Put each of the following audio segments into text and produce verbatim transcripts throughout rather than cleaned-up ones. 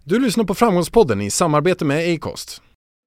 Du lyssnar på Framgångspodden i samarbete med Acast.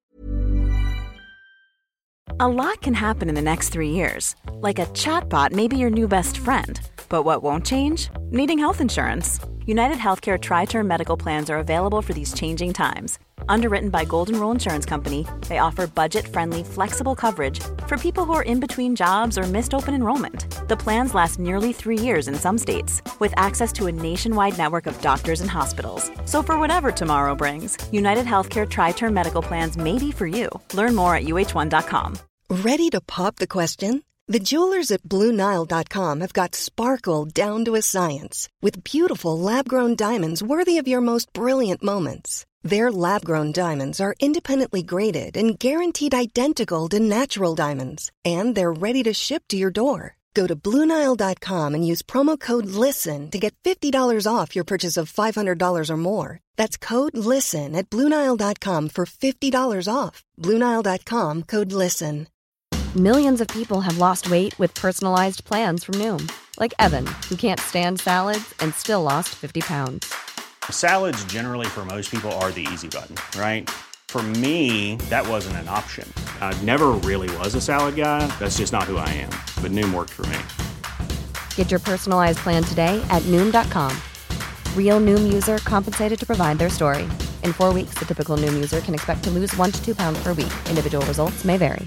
A lot can happen in the next three years. Like a chatbot may be your new best friend. But what won't change? Needing health insurance. United Healthcare Tri-Term Medical Plans are available for these changing times. Underwritten by Golden Rule Insurance Company, they offer budget-friendly, flexible coverage for people who are in between jobs or missed open enrollment. The plans last nearly three years in some states, with access to a nationwide network of doctors and hospitals. So for whatever tomorrow brings, United Healthcare Tri-Term Medical Plans may be for you. Learn more at U H one dot com. Ready to pop the question? The jewelers at Blue Nile dot com have got sparkle down to a science with beautiful lab-grown diamonds worthy of your most brilliant moments. Their lab-grown diamonds are independently graded and guaranteed identical to natural diamonds, and they're ready to ship to your door. Go to Blue Nile dot com and use promo code LISTEN to get fifty dollars off your purchase of five hundred dollars or more. That's code LISTEN at Blue Nile dot com for fifty dollars off. Blue Nile dot com, code LISTEN. Millions of people have lost weight with personalized plans from Noom. Like Evan, who can't stand salads and still lost fifty pounds. Salads generally for most people are the easy button, right? For me, that wasn't an option. I never really was a salad guy. That's just not who I am. But Noom worked for me. Get your personalized plan today at Noom dot com. Real Noom user compensated to provide their story. In four weeks, the typical Noom user can expect to lose one to two pounds per week. Individual results may vary.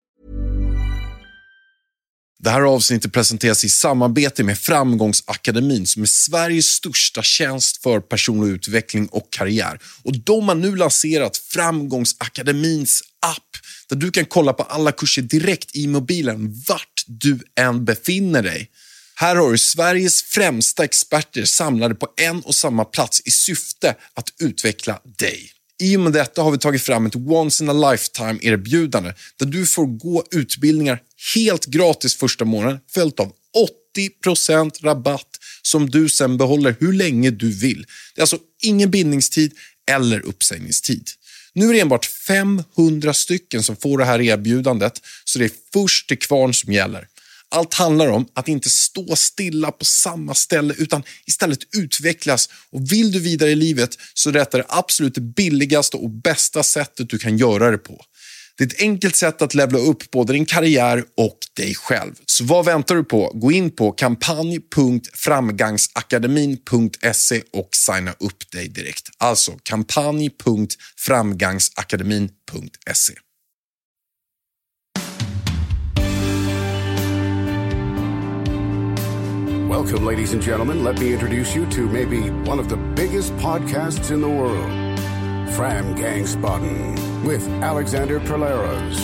Det här avsnittet presenteras i samarbete med Framgångsakademin som är Sveriges största tjänst för personlig utveckling och karriär. Och de har nu lanserat Framgångsakademins app där du kan kolla på alla kurser direkt i mobilen vart du än befinner dig. Här har du Sveriges främsta experter samlade på en och samma plats i syfte att utveckla dig. I och med detta har vi tagit fram ett once in a lifetime erbjudande där du får gå utbildningar helt gratis första månaden följt av åttio procent rabatt som du sen behåller hur länge du vill. Det är alltså ingen bindningstid eller uppsägningstid. Nu är det enbart femhundra stycken som får det här erbjudandet så det är först till kvarn som gäller. Allt handlar om att inte stå stilla på samma ställe utan istället utvecklas. Och vill du vidare i livet så är detta det absolut billigaste och bästa sättet du kan göra det på. Det är ett enkelt sätt att levla upp både din karriär och dig själv. Så vad väntar du på? Gå in på kampanj punkt framgangsakademin punkt se och signa upp dig direkt. Alltså kampanj punkt framgangsakademin punkt se. Welcome, ladies and gentlemen. Let me introduce you to maybe one of the biggest podcasts in the world, Framgangspodden, with Alexander Polaros.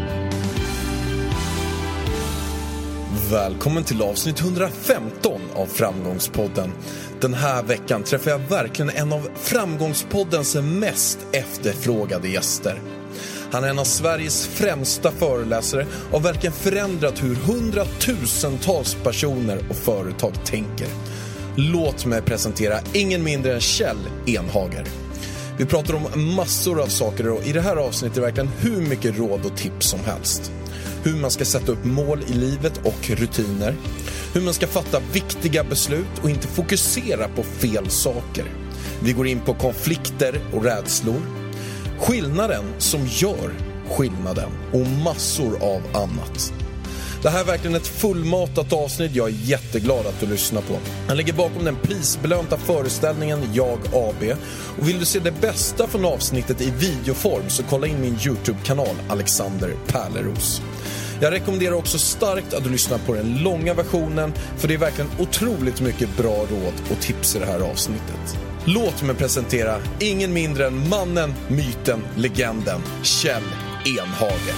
Välkommen till avsnitt hundrafemton av Framgångspodden. Den här veckan träffar jag verkligen en av Framgångspoddens mest efterfrågade gäster. Han är en av Sveriges främsta föreläsare och har verkligen förändrat hur hundratusentals personer och företag tänker. Låt mig presentera ingen mindre än Kjell Enhager. Vi pratar om massor av saker och i det här avsnittet är det verkligen hur mycket råd och tips som helst. Hur man ska sätta upp mål i livet och rutiner. Hur man ska fatta viktiga beslut och inte fokusera på fel saker. Vi går in på konflikter och rädslor. Skillnaden som gör skillnaden och massor av annat. Det här är verkligen ett fullmatat avsnitt. Jag är jätteglad att du lyssnar på. Han ligger bakom den prisbelönta föreställningen Jag A B. Och vill du se det bästa från avsnittet i videoform så kolla in min YouTube-kanal Alexander Pärleros. Jag rekommenderar också starkt att du lyssnar på den långa versionen för det är verkligen otroligt mycket bra råd och tips i det här avsnittet. Låt mig presentera ingen mindre än mannen, myten, legenden, Kjell Enhager.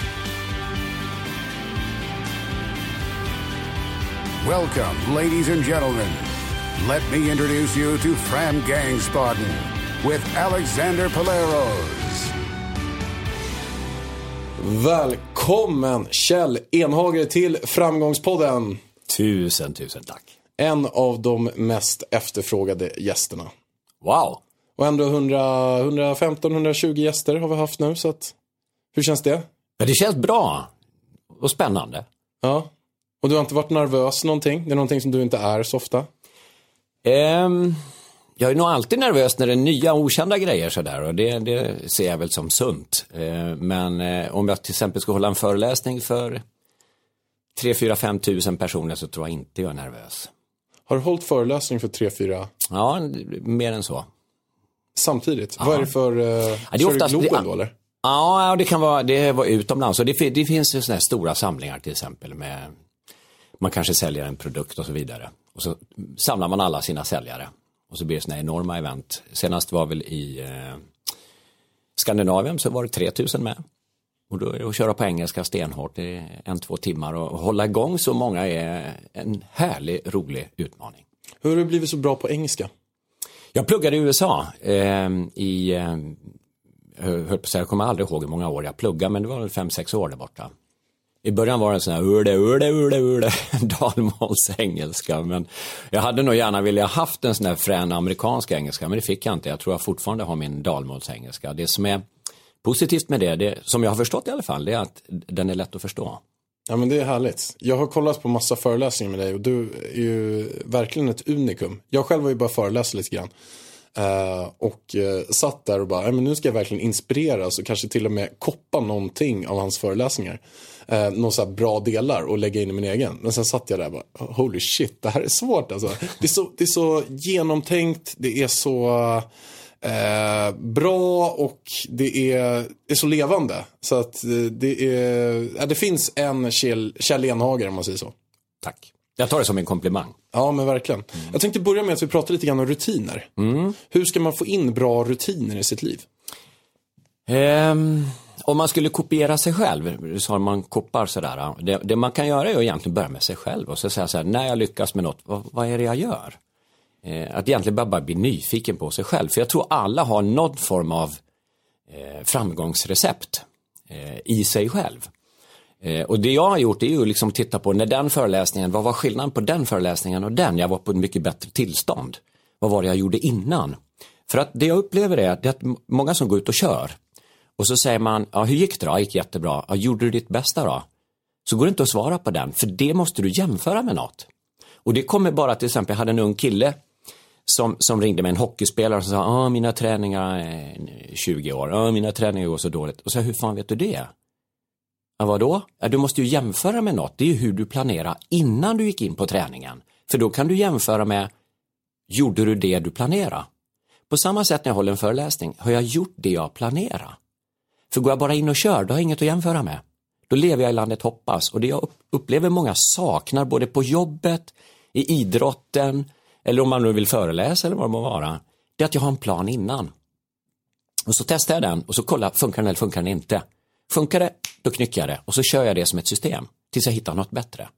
Welcome, ladies and gentlemen. Let me introduce you to Framgangspodden with Alexander Polaros. Välkommen Kjell Enhager till Framgångspodden. Tusen, tusen tack. En av de mest efterfrågade gästerna. Wow. Och ändå hundra, hundrafemton till hundratjugo gäster har vi haft nu. Så att, hur känns det? Ja, det känns bra och spännande. Ja. Och du har inte varit nervös någonting? Det är någonting som du inte är så ofta? Um, Jag är nog alltid nervös när det är nya okända grejer sådär, och det, det ser jag väl som sunt. Eh, men eh, om jag till exempel ska hålla en föreläsning för tre, fyra, fem tusen personer så tror jag inte jag är nervös. Har du hållit föreläsning för tre, fyra? Ja, mer än så. Samtidigt? Ja. Vad är det för... Uh, ja, det är oftast, Globen det, då, eller? Ja, det kan vara, det var utomlands. Och det, det finns ju sådana här stora samlingar till exempel med... Man kanske säljer en produkt och så vidare. Och så samlar man alla sina säljare. Och så blir det sådana här enorma event. Senast var väl i eh, Skandinavien så var det tre tusen med. Och då är det att köra på engelska stenhårt i en, två timmar. Och hålla igång så många är en härlig, rolig utmaning. Hur har du blivit så bra på engelska? Jag pluggade i U S A eh, i... Eh, jag, jag kommer aldrig ihåg hur många år jag pluggade, men det var väl fem, sex år där borta. I början var det en sån här urde, urde, urde, urde, dalmåls engelska. Men jag hade nog gärna vilja haft en sån här frän amerikansk engelska, men det fick jag inte. Jag tror jag fortfarande har min dalmåls engelska. Det som är positivt med det, det, som jag har förstått i alla fall, det är att den är lätt att förstå. Ja, men det är härligt. Jag har kollat på massa föreläsningar med dig och du är ju verkligen ett unikum. Jag själv har ju bara föreläst lite grann. Uh, och uh, satt där och bara, men nu ska jag verkligen inspireras och kanske till och med koppa någonting av hans föreläsningar. Uh, några så här bra delar och lägga in i min egen. Men sen satt jag där och bara, holy shit, det här är svårt alltså. Det är så, det är så genomtänkt, det är så uh, bra och det är, är så levande. Så att uh, det är, ja, det finns en Kjell, Kjell Enhager om man säger så. Tack. Jag tar det som en komplimang. Ja, men verkligen. Mm. Jag tänkte börja med att vi pratar lite grann om rutiner. Mm. Hur ska man få in bra rutiner i sitt liv? Um, om man skulle kopiera sig själv, så har man koppar sådär. Det, det man kan göra är att egentligen börja med sig själv och så säga så här, när jag lyckas med något, vad, vad är det jag gör? Eh, att egentligen bara, bara bli nyfiken på sig själv. För jag tror alla har någon form av eh, framgångsrecept eh, i sig själv. Eh, och det jag har gjort är ju liksom titta på när den föreläsningen, vad var skillnaden på den föreläsningen och den? Jag var på ett mycket bättre tillstånd. Vad var det jag gjorde innan? För att det jag upplever är att, det är att många som går ut och kör och så säger man, ja, hur gick det då? Gick jättebra. Ja, gjorde du ditt bästa då? Så går det inte att svara på den, för det måste du jämföra med något. Och det kommer bara, till exempel, jag hade en ung kille som, som ringde med en hockeyspelare och sa, ja, mina träningar är tjugo år, ja, mina träningar går så dåligt. Och så, hur fan vet du det? Ja, vadå? Ja, du måste ju jämföra med något. Det är ju hur du planerar innan du gick in på träningen. För då kan du jämföra med, gjorde du det du planerade? På samma sätt när jag håller en föreläsning, har jag gjort det jag planerade? För går jag bara in och kör, då har jag inget att jämföra med. Då lever jag i landet hoppas. Och det jag upplever många saknar, både på jobbet, i idrotten, eller om man nu vill föreläsa eller vad det må vara, det är att jag har en plan innan. Och så testar jag den och så kollar, funkar den eller funkar den inte? Funkar det, då knycker jag det och så kör jag det som ett system tills jag hittar något bättre.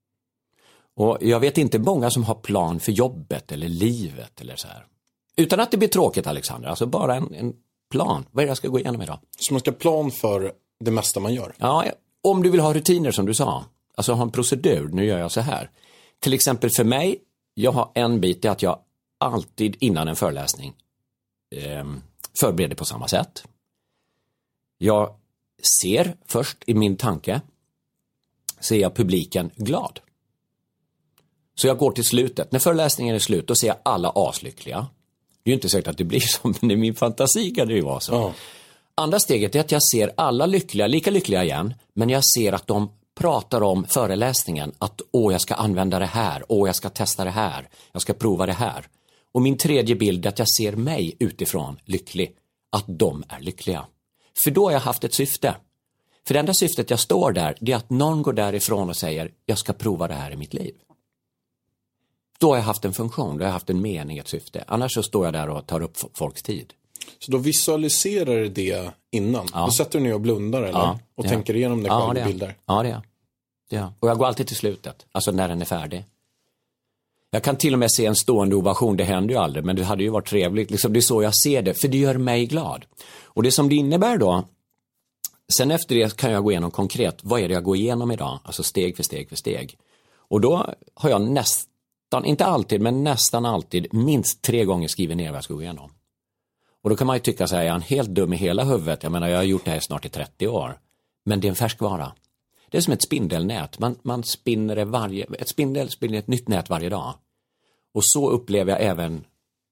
Och jag vet inte många som har plan för jobbet eller livet eller så här. Utan att det blir tråkigt, Alexander. Alltså bara en, en plan. Vad är det jag ska gå igenom idag? Så man ska ha plan för det mesta man gör? Ja, om du vill ha rutiner som du sa. Alltså ha en procedur, nu gör jag så här. Till exempel för mig, jag har en bit, det är att jag alltid innan en föreläsning eh, förbereder på samma sätt. Jag ser först i min tanke, ser jag publiken glad. Så jag går till slutet. När föreläsningen är slut, då ser jag alla aslyckliga. Det är ju inte säkert att det blir som, men i min fantasi kan det ju vara så. Oh. Andra steget är att jag ser alla lyckliga, lika lyckliga igen, men jag ser att de pratar om föreläsningen. Att åh, jag ska använda det här, åh, jag ska testa det här, jag ska prova det här. Och min tredje bild är att jag ser mig utifrån lycklig, att de är lyckliga. För då har jag haft ett syfte. För det enda syftet jag står där, det är att någon går därifrån och säger, jag ska prova det här i mitt liv. Då har jag haft en funktion, då har jag haft en mening, ett syfte. Annars så står jag där och tar upp folks tid. Så då visualiserar du det innan? Ja. Då sätter du ner och blundar eller? Ja, och ja. tänker igenom det själv ja, det och bildar? Ja, det är. Ja. Och jag går alltid till slutet, alltså när den är färdig. Jag kan till och med se en stående ovation, det händer ju aldrig, men det hade ju varit trevligt. Liksom, det är så jag ser det, för det gör mig glad. Och det som det innebär då, sen efter det kan jag gå igenom konkret, vad är det jag går igenom idag? Alltså steg för steg för steg. Och då har jag nästan, inte alltid, men nästan alltid minst tre gånger skrivit ner vad jag ska gå igenom. Och då kan man ju tycka så här, jag är helt dum i hela huvudet. Jag menar, jag har gjort det här snart i trettio år. Men det är en färskvara. Det är som ett spindelnät. Man, man spinner det varje, ett spindel spinner ett nytt nät varje dag. Och så upplever jag även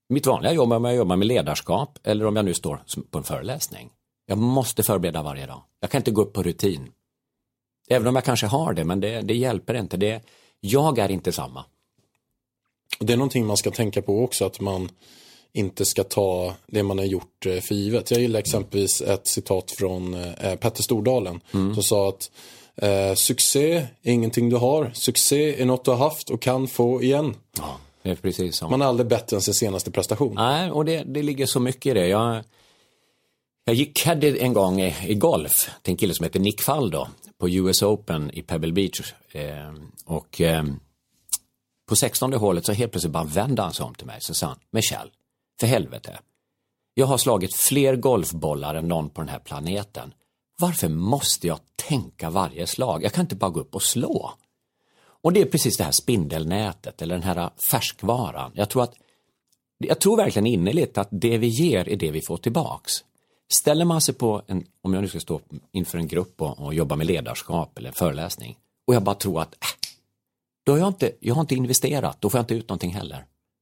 Mitt vanliga jobb är om jag jobbar med ledarskap eller om jag nu står på en föreläsning. Jag måste förbereda varje dag. Jag kan inte gå upp på rutin. Även om jag kanske har det, men det, det hjälper inte. Det, jag är inte samma. Det är någonting man ska tänka på också, att man inte ska ta det man har gjort för givet. Jag gillar exempelvis ett citat från eh, Petter Stordalen mm. som sa att eh, succé är ingenting du har. Succé är något du har haft och kan få igen. Ja, det är precis så. Man är aldrig bättre än sin senaste prestation. Nej, och det, det ligger så mycket i det. Jag, jag gick caddy en gång i, i golf till en kille som heter Nick Faldo på U S Open i Pebble Beach. Eh, och eh, på sextonde hålet så helt plötsligt bara vände han sig om till mig. Så sa han, Michel, för helvete. Jag har slagit fler golfbollar än någon på den här planeten. Varför måste jag tänka varje slag? Jag kan inte bara gå upp och slå. Och det är precis det här spindelnätet eller den här färskvaran. Jag tror att jag tror verkligen innerligt att det vi ger är det vi får tillbaks. Ställer man sig på en, om jag nu ska stå inför en grupp och, och jobba med ledarskap eller föreläsning och jag bara tror att äh, då har jag inte, jag har inte investerat, då får jag inte ut någonting heller.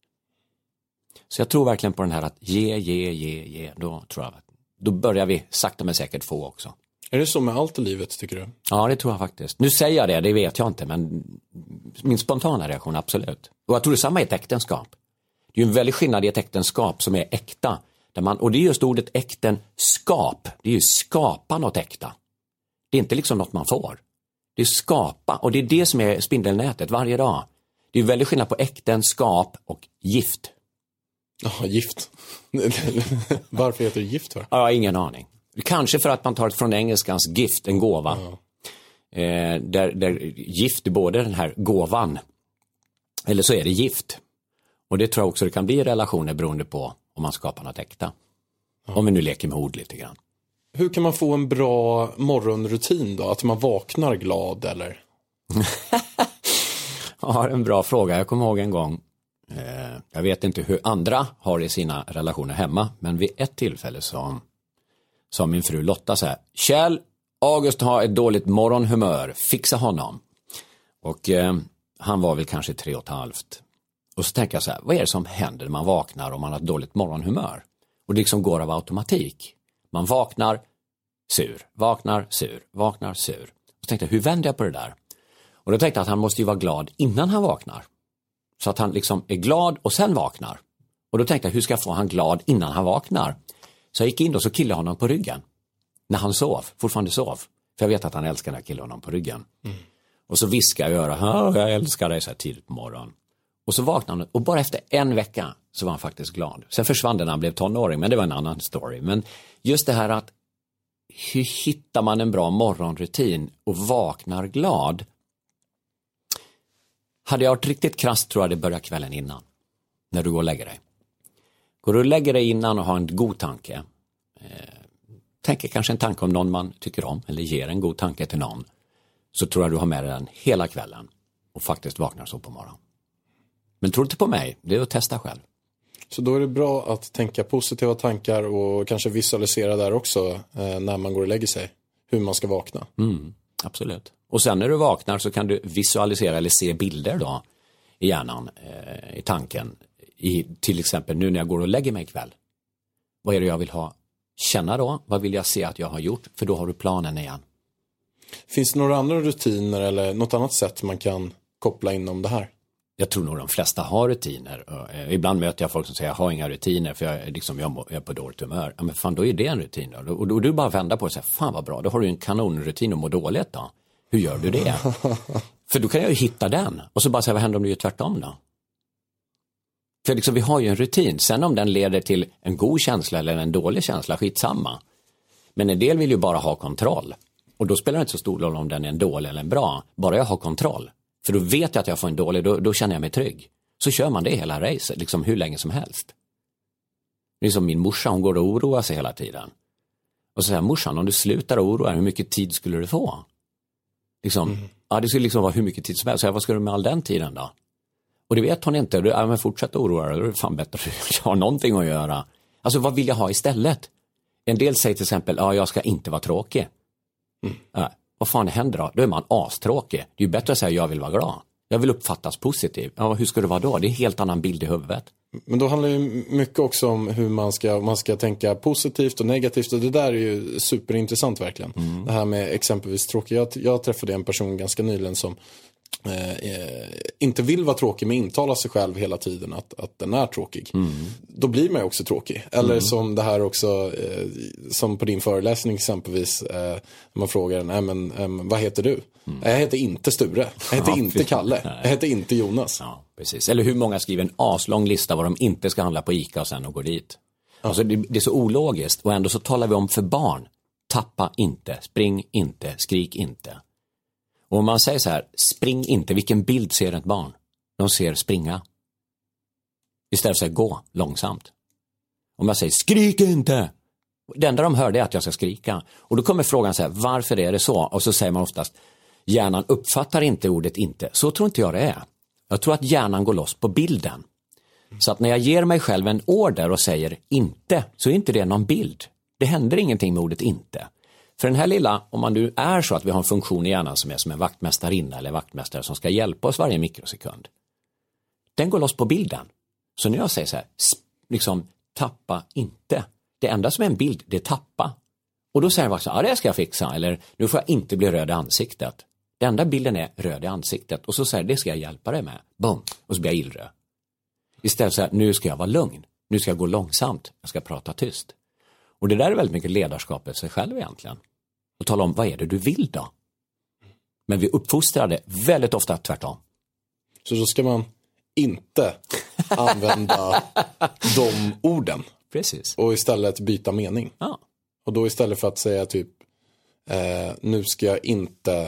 Så jag tror verkligen på den här att ge, ge, ge, ge. Då tror jag att då börjar vi sakta men säkert få också. Är det så med allt i livet, tycker du? Ja, det tror jag faktiskt. Nu säger jag det, det vet jag inte, men min spontana reaktion absolut. Och jag tror det samma är ett äktenskap. Det är ju en väldig skillnad i ett äktenskap som är äkta. Där man, och det är just ordet äktenskap. Det är ju skapa något äkta. Det är inte liksom något man får. Det är skapa, och det är det som är spindelnätet varje dag. Det är ju väldigt skillnad på äktenskap och gift. Ja, gift. Varför heter det gift för? Jag har ingen aning. Kanske för att man tar det från engelskans gift, en gåva. Ja. Eh, där, där gift är både den här gåvan, eller så är det gift. Och det tror jag också det kan bli relationer beroende på om man skapar något äkta. Ja. Om vi nu leker med ord lite grann. Hur kan man få en bra morgonrutin då? Att man vaknar glad eller? Ja, en bra fråga. Jag kommer ihåg en gång. Eh, jag vet inte hur andra har i sina relationer hemma. Men vid ett tillfälle så sa min fru Lotta så här: Kjell, August har ett dåligt morgonhumör. Fixa honom. Och eh, han var väl kanske tre och ett halvt. Och så tänker jag så här, vad är det som händer när man vaknar om man har ett dåligt morgonhumör? Och det liksom går av automatik. Man vaknar sur, vaknar sur, vaknar sur. Och så tänkte jag, hur vänder jag på det där? Och då tänkte jag att han måste ju vara glad innan han vaknar. Så att han liksom är glad och sen vaknar. Och då tänkte jag, hur ska jag få han glad innan han vaknar? Så jag gick in och så killade honom på ryggen. När han sov, fortfarande sov. För jag vet att han älskar när jag killar honom på ryggen. Mm. Och så viskar jag i örat, jag älskar dig så här tidigt på morgonen. Och så vaknade han, och bara efter en vecka så var han faktiskt glad. Sen försvann det när han blev tonåring, men det var en annan story. Men just det här att hur hittar man en bra morgonrutin och vaknar glad? Hade jag varit riktigt krass tror jag det börjar kvällen innan. När du går och lägger dig. Går du och lägger dig innan och har en god tanke. Eh, tänker kanske en tanke om någon man tycker om. Eller ger en god tanke till någon. Så tror jag du har med dig den hela kvällen. Och faktiskt vaknar så på morgonen. Men tror inte på mig, det är att testa själv. Så då är det bra att tänka positiva tankar och kanske visualisera där också eh, när man går och lägger sig. Hur man ska vakna. Mm, absolut. Och sen när du vaknar så kan du visualisera eller se bilder då i hjärnan, eh, i tanken. I, till exempel nu när jag går och lägger mig ikväll. Vad är det jag vill ha? Känna då? Vad vill jag se att jag har gjort? För då har du planen igen. Finns det några andra rutiner eller något annat sätt man kan koppla in om det här? Jag tror nog de flesta har rutiner. Ibland möter jag folk som säger jag har inga rutiner för jag, liksom, jag är på dåligt humör. Ja, men fan, då är det en rutin då. Och, och du bara vänder på det och säger, fan vad bra, då har du en kanonrutin och mår dåligt då. Hur gör du det? För då kan jag ju hitta den. Och så bara säga, vad händer om du gör tvärtom då? För liksom, vi har ju en rutin. Sen om den leder till en god känsla eller en dålig känsla, skitsamma. Men en del vill ju bara ha kontroll. Och då spelar det inte så stor roll om den är en dålig eller en bra. Bara jag har kontroll. För då vet jag att jag får en dålig, då, då känner jag mig trygg. Så kör man det hela racet, liksom hur länge som helst. Det är som min morsa, hon går och oroar sig hela tiden. Och så säger morsan, om du slutar oroa dig, hur mycket tid skulle du få? Liksom, mm. Ja, det skulle liksom vara hur mycket tid som helst. Så jag, vad ska du med all den tiden då? Och det vet hon inte. Ja, men fortsätt oroa dig, då är det fan bättre att jag har någonting att göra. Alltså, vad vill jag ha istället? En del säger till exempel, ja, jag ska inte vara tråkig. Mm. Ja. Vad fan händer då? Då är man astråkig. Det är ju bättre att säga jag vill vara glad. Jag vill uppfattas positiv. Ja, hur ska det vara då? Det är en helt annan bild i huvudet. Men då handlar det mycket också om hur man ska, man ska tänka positivt och negativt. Och det där är ju superintressant verkligen. Mm. Det här med exempelvis tråkig. Jag, jag träffade en person ganska nyligen som eh, inte vill vara tråkig, men intalar sig själv hela tiden att, att den är tråkig. Mm. Då blir man ju också tråkig. Eller mm. som det här också, eh, som på din föreläsning exempelvis, eh, man frågar, nej men eh, vad heter du? Mm. Jag heter inte Sture, jag heter ja, inte Kalle, nej. Jag heter inte Jonas. Ja, precis. Eller hur många skriver en aslång lista vad de inte ska handla på ICA och sen och går dit. Ja. Alltså det, det är så ologiskt, och ändå så talar vi om för barn: tappa inte, spring inte, skrik inte. Och om man säger så här, spring inte, vilken bild ser ett barn? De ser springa. Istället för att gå långsamt. Om jag säger skrik inte, det enda de hör är att jag ska skrika. Och då kommer frågan så här, varför är det så? Och så säger man oftast, hjärnan uppfattar inte ordet inte. Så tror inte jag det är. Jag tror att hjärnan går loss på bilden. Så att när jag ger mig själv en order och säger inte, så är inte det någon bild. Det händer ingenting med ordet inte. För den här lilla, om man nu är så att vi har en funktion i hjärnan som är som en vaktmästarinna eller vaktmästare som ska hjälpa oss varje mikrosekund. Den går loss på bilden. Så när jag säger så här, liksom tappa inte. Det enda som är en bild, det är tappa. Och då säger jag så, ja det ska jag fixa. Eller nu får jag inte bli röd i ansiktet. Den enda bilden är röd i ansiktet. Och så säger jag, det ska jag hjälpa dig med. Boom. Och så blir jag illröd. Istället så här, nu ska jag vara lugn. Nu ska jag gå långsamt. Jag ska prata tyst. Och det där är väldigt mycket ledarskap i sig själv egentligen. Och tala om, vad är det du vill då? Men vi uppfostrar det väldigt ofta tvärtom. Så då ska man inte använda de orden. Precis. Och istället byta mening. Ja. Och då istället för att säga typ, eh, nu ska jag inte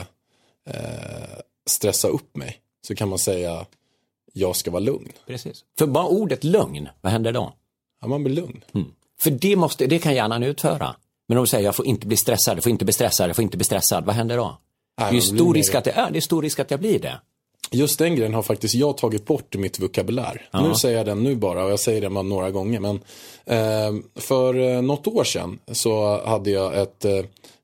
eh, stressa upp mig. Så kan man säga, jag ska vara lugn. Precis. För bara ordet lugn, vad händer då? Ja, man blir lugn. Mm. För det, måste, det kan hjärnan utföra. Men om du säger, jag får inte bli stressad, jag får inte bli stressad, jag får inte bli stressad. Vad händer då? Nej, det, är stor risk att det, är, det är stor risk att jag blir det. Just den grejen har faktiskt jag tagit bort i mitt vokabulär. Ja. Nu säger jag den nu bara, och jag säger det några gånger. Men eh, för något år sedan så hade jag ett eh,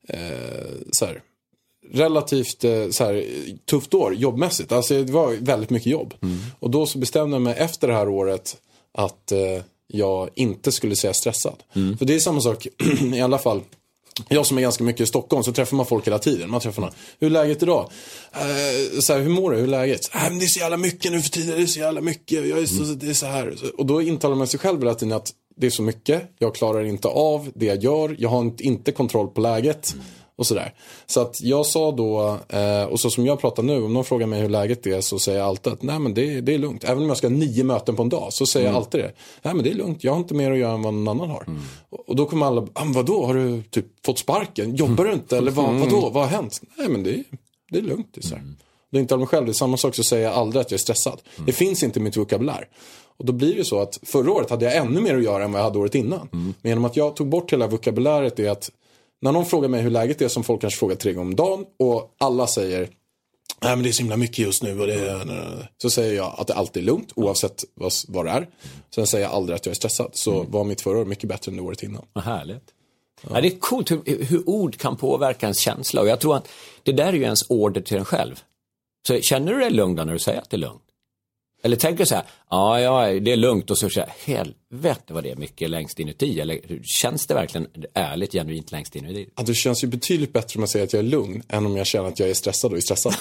så här, relativt eh, så här, tufft år jobbmässigt. Alltså det var väldigt mycket jobb. Mm. Och då så bestämde jag mig efter det här året att eh, jag inte skulle säga stressad. Mm. För det är samma sak i alla fall. Jag som är ganska mycket i Stockholm, så träffar man folk hela tiden. Man träffar någon. Hur är läget idag? Uh, så här, hur mår du? Hur är läget? Uh, men det är så jävla mycket nu för tiden. Det är så jävla mycket. Jag är så, mm. Det är så här. Och då intalar man sig själv hela tiden att det är så mycket. Jag klarar inte av det jag gör. Jag har inte kontroll på läget. Mm. Och sådär. Så att jag sa då, eh, och så som jag pratar nu, om någon frågar mig hur läget är, så säger jag alltid att nej men det, det är lugnt. Även om jag ska ha nio möten på en dag, så säger mm. jag alltid det. Nej men det är lugnt, jag har inte mer att göra än vad någon annan har. Mm. Och, och då kommer alla, ah, vadå, har du typ fått sparken? Jobbar du inte? Eller vad, mm. vadå, vad har hänt? Nej men det, det är lugnt. Det är så här. Mm. Det är inte av mig själv, det är samma sak, så säger jag aldrig att jag är stressad. Mm. Det finns inte i mitt vokabulär. Och då blir det så att förra året hade jag ännu mer att göra än vad jag hade året innan. Mm. Men genom att jag tog bort hela vokabuläret är att när någon frågar mig hur läget är, som folk kanske frågar tre gånger om dagen, och alla säger, nej men det är så himla mycket just nu, och det är... så säger jag att det alltid är lugnt, oavsett vad, vad det är. Sen säger jag aldrig att jag är stressad. Så mm. var mitt förra år mycket bättre än det året innan. Vad härligt. Ja. Ja, det är coolt hur, hur ord kan påverka ens känsla. Och jag tror att det där är ju ens order till en själv. Så känner du dig lugn när du säger att det är lugnt? Eller tänker du så här, ja, ja det är lugnt, och så säger jag, helvete vad det är mycket längst inuti. Eller känns det verkligen ärligt, genuint längst inuti? Ja, det känns ju betydligt bättre om jag säger att jag är lugn än om jag känner att jag är stressad och är stressad.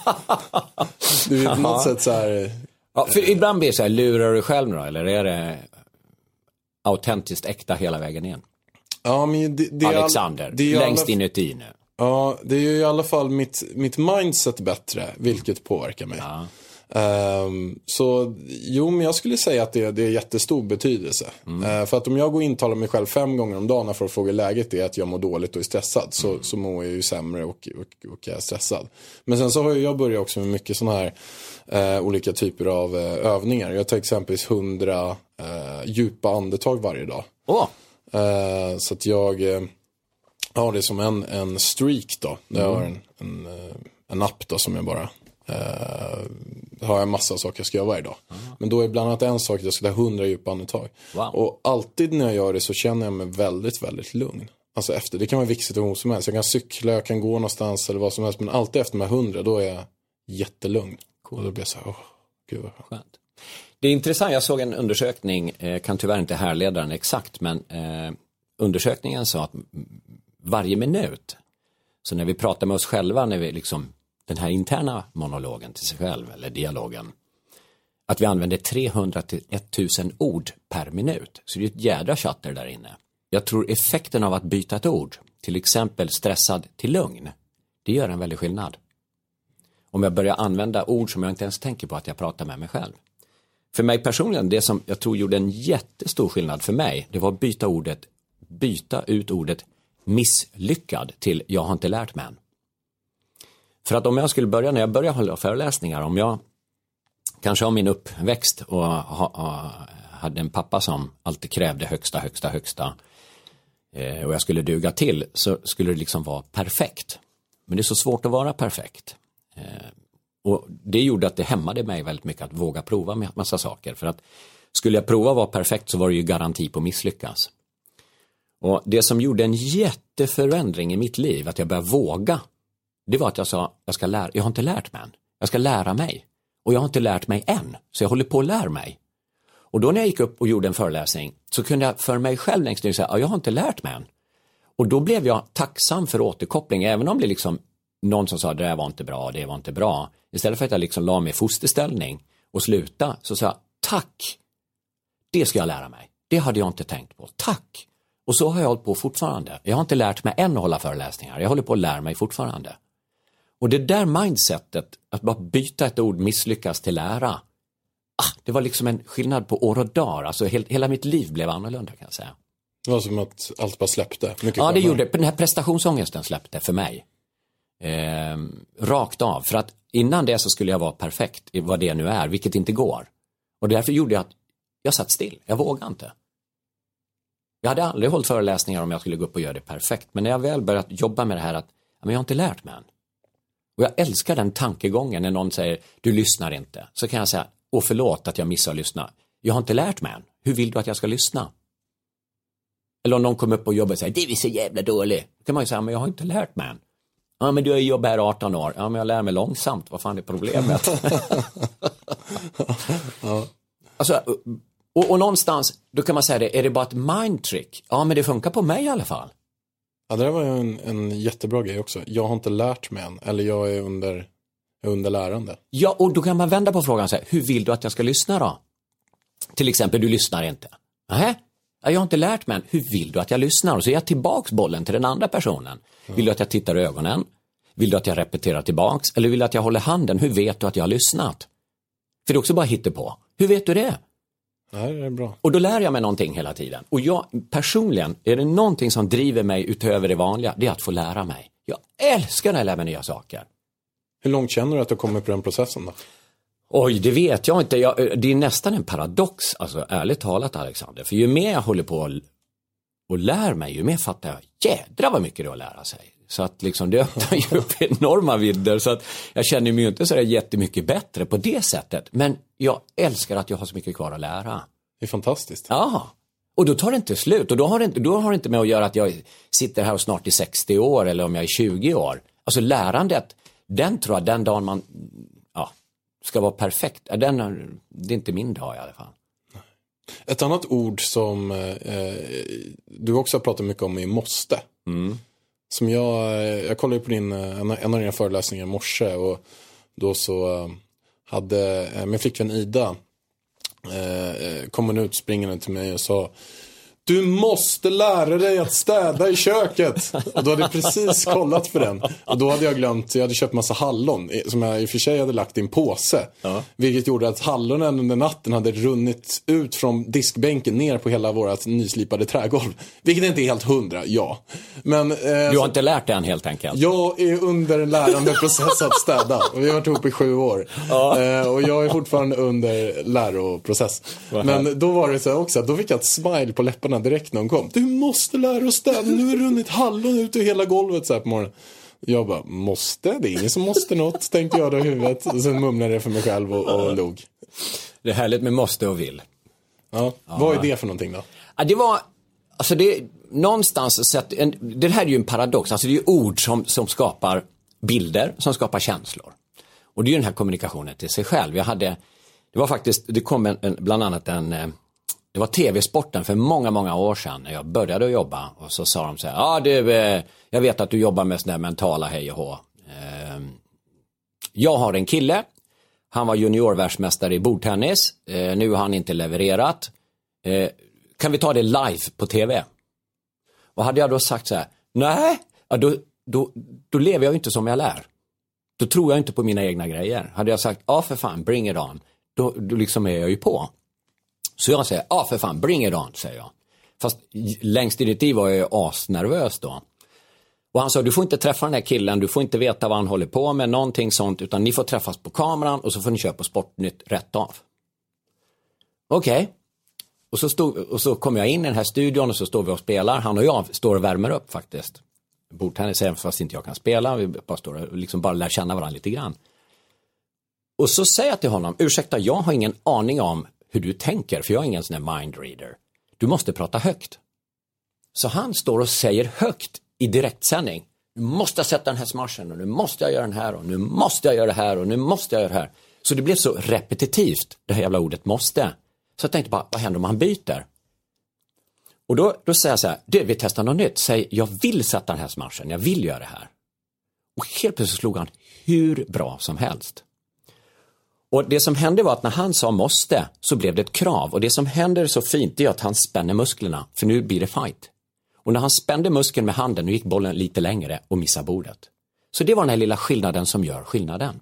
Det är på något sätt så här... Ja, för ibland blir det så här, lurar du dig själv då? Eller är det autentiskt äkta hela vägen igen? Ja, men det, det Alexander, all, det är längst alla... inuti nu. Ja, det är ju i alla fall mitt, mitt mindset bättre, vilket påverkar mig. Ja. Um, så jo, men jag skulle säga att det, det är jättestor betydelse. Mm. uh, För att om jag går in och talar mig själv fem gånger om dagen för att fråga läget är att jag mår dåligt och är stressad, så, mm. så mår jag ju sämre och, och, och jag är stressad. Men sen så har jag börjat också med mycket sådana här uh, olika typer av uh, övningar. Jag tar exempelvis hundra uh, djupa andetag varje dag. oh. uh, Så att jag uh, har det som en, en streak då. Mm. Jag har en, en, uh, en app då som jag bara Uh, har jag en massa saker jag ska göra varje dag. Mm. Men då är bland annat en sak att jag ska ta hundra djupa andetag. Wow. Och alltid när jag gör det så känner jag mig väldigt, väldigt lugn. Alltså efter, det kan vara vilken situation som helst. Jag kan cykla, jag kan gå någonstans eller vad som helst. Men alltid efter de här hundra, då är jag jättelugn. Cool. Och då blev jag så här, åh, gud vad skönt. Det är intressant, jag såg en undersökning, eh, kan tyvärr inte härleda den exakt, men eh, undersökningen sa att varje minut, så när vi pratar med oss själva, när vi liksom, den här interna monologen till sig själv, eller dialogen, att vi använder trehundra till tusen ord per minut. Så det är ett jädra chatter där inne. Jag tror effekten av att byta ett ord, till exempel stressad till lugn, det gör en väldig skillnad. Om jag börjar använda ord som jag inte ens tänker på att jag pratar med mig själv. För mig personligen, det som jag tror gjorde en jättestor skillnad för mig, det var att byta ordet, byta ut ordet misslyckad till jag har inte lärt mig än. För att om jag skulle börja, när jag börjar hålla föreläsningar, om jag kanske har min uppväxt och ha, ha, hade en pappa som alltid krävde högsta, högsta, högsta eh, och jag skulle duga till, så skulle det liksom vara perfekt. Men det är så svårt att vara perfekt. Eh, och det gjorde att det hämmade mig väldigt mycket att våga prova med massa saker. För att skulle jag prova att vara perfekt så var det ju garanti på att misslyckas. Och det som gjorde en jätteförändring i mitt liv, att jag började våga, det var att jag sa, jag ska lära, jag har inte lärt mig än. Jag ska lära mig. Och jag har inte lärt mig än. Så jag håller på att lära mig. Och då när jag gick upp och gjorde en föreläsning, så kunde jag för mig själv längst ner säga, ja, jag har inte lärt mig än. Och då blev jag tacksam för återkoppling. Även om det liksom någon som sa, det där var inte bra, det var inte bra. Istället för att jag liksom la mig i fosterställning och sluta, så sa jag, tack. Det ska jag lära mig. Det hade jag inte tänkt på. Tack. Och så har jag hållit på fortfarande. Jag har inte lärt mig än att hålla föreläsningar. Jag håller på att lära mig fortfarande. Och det där mindsetet, att bara byta ett ord, misslyckas till lära, ah, det var liksom en skillnad på år och dagar. Alltså he- hela mitt liv blev annorlunda, kan jag säga. Det var som att allt bara släppte. Mycket ja, det skönare. gjorde, den här prestationsångesten släppte för mig. Eh, rakt av. För att innan det så skulle jag vara perfekt i vad det nu är, vilket inte går. Och därför gjorde jag att jag satt still. Jag vågade inte. Jag hade aldrig hållit föreläsningar om jag skulle gå upp och göra det perfekt. Men när jag väl börjat jobba med det här att men jag har inte lärt mig än. Och jag älskar den tankegången när någon säger, du lyssnar inte. Så kan jag säga, åh förlåt att jag missar att lyssna. Jag har inte lärt mig än. Hur vill du att jag ska lyssna? Eller om någon kommer upp och jobbar och säger, det är så jävla dåligt. Då kan man ju säga, men jag har inte lärt mig än. Ja, men du har ju jobbat här arton år. Ja, men jag lär mig långsamt. Vad fan är problemet? ja. Alltså, och, och någonstans, då kan man säga det, är det bara ett mindtrick? Ja, men det funkar på mig i alla fall. Ja, det där var ju en, en jättebra grej också. Jag har inte lärt mig än. Eller jag är under, är under lärande. Ja, och då kan man vända på frågan och säga, hur vill du att jag ska lyssna då? Till exempel, du lyssnar inte. Nähä? Jag har inte lärt mig än. Hur vill du att jag lyssnar? Och så är jag tillbaks bollen till den andra personen. Mm. Vill du att jag tittar i ögonen? Vill du att jag repeterar tillbaks? Eller vill du att jag håller handen? Hur vet du att jag har lyssnat? För det är också bara hittepå. Hur vet du det? Nej, det är bra. Och då lär jag mig någonting hela tiden. Och jag personligen, är det någonting som driver mig utöver det vanliga, det är att få lära mig. Jag älskar när jag lär mig nya saker. Hur långt känner du att du kommer på den processen då? Oj, det vet jag inte. Jag, det är nästan en paradox, alltså ärligt talat, Alexander. För ju mer jag håller på och, och lär mig, ju mer fattar jag, jädra vad mycket det är att lära sig. Så att liksom det öppnar ju upp enorma vidder. Så att jag känner mig ju inte så där jättemycket bättre på det sättet. Men jag älskar att jag har så mycket kvar att lära. Det är fantastiskt. Ja, och då tar det inte slut. Och då har det inte, då har det inte med att göra att jag sitter här och snart i sextio år eller om jag är tjugo år. Alltså lärandet, den tror jag, den dagen man ja, ska vara perfekt, den, det är inte min dag i alla fall. Ett annat ord som eh, du också har pratat mycket om är måste. Mm. Som jag, jag kollade på din, en, en av dina föreläsningar i morse och då så hade min flickvän Ida eh, kom hon ut springande till mig och sa, du måste lära dig att städa i köket. Och då hade jag precis kollat för den. Och då hade jag glömt, jag hade köpt massa hallon som jag i och för sig hade lagt i en påse. Ja. Vilket gjorde att hallonen under natten hade runnit ut från diskbänken ner på hela vårat nyslipade trägolv. Vilket inte är helt hundra, ja. Men, eh, du har så, inte lärt dig än helt enkelt. Jag är under en lärande process att städa. Och vi har varit ihop i sju år. Ja. Eh, och jag är fortfarande under läroprocess. Men då var det så också att då fick jag ett smile på läpparna direkt när hon kom. Du måste lära dig städa. Nu har runnit hallon ut ur hela golvet så här på morgonen. Jag bara, måste? Det är ingen som måste något, tänkte jag då i huvudet. Och sen mumlade jag för mig själv och, och log. Det är härligt med måste och vill. Ja, ja. Vad är det för någonting då? Ja, det var, alltså det, någonstans sett, en, det här är ju en paradox. Alltså det är ju ord som, som skapar bilder, som skapar känslor. Och Och det är ju den här kommunikationen till sig själv. Jag hade, det var faktiskt, det kom en, en, bland annat en, det var tv-sporten för många, många år sedan när jag började att jobba. Och så sa de så här, ja ah, du, eh, jag vet att du jobbar med sådana här mentala hej och hå. Eh, jag har en kille, han var juniorvärldsmästare i bordtennis, eh, nu har han inte levererat. Eh, kan vi ta det live på tv? Och hade jag då sagt så här, nej, ja, då, då, då lever jag inte som jag lär. Då tror jag inte på mina egna grejer. Hade jag sagt, ja för fan, bring it on. Då, då liksom är jag ju på. Så jag säger, ja för fan, bring it on, säger jag. Fast längst i ditt liv var jag ju asnervös då. Och han sa, du får inte träffa den här killen, du får inte veta vad han håller på med, någonting sånt, utan ni får träffas på kameran och så får ni köpa på Sportnytt rätt av. Okej. Okay. Och så, stod, och så kom jag in i den här studion och så står vi och spelar. Han och jag står och värmer upp faktiskt. Bordtennis, även fast inte jag kan spela. Vi bara står och liksom bara lär känna varandra lite grann. Och så säger jag till honom, ursäkta, jag har ingen aning om hur du tänker, för jag är ingen sån här mindreader. Du måste prata högt. Så han står och säger högt i direktsändning. Nu måste jag sätta den här smashen och nu måste jag göra den här och nu måste jag göra det här och nu måste jag göra det här. Så det blev så repetitivt, det här jävla ordet måste. Så jag tänkte bara, vad händer om han byter? Och då, då säger jag så här, du, vi testar något nytt. Säg, jag vill sätta den här smashen, jag vill göra det här. Och helt plötsligt slog han hur bra som helst. Och det som hände var att när han sa måste så blev det ett krav. Och det som händer så fint är att han spänner musklerna, för nu blir det fight. Och när han spände muskeln med handen, nu gick bollen lite längre och missade bordet. Så det var den här lilla skillnaden som gör skillnaden.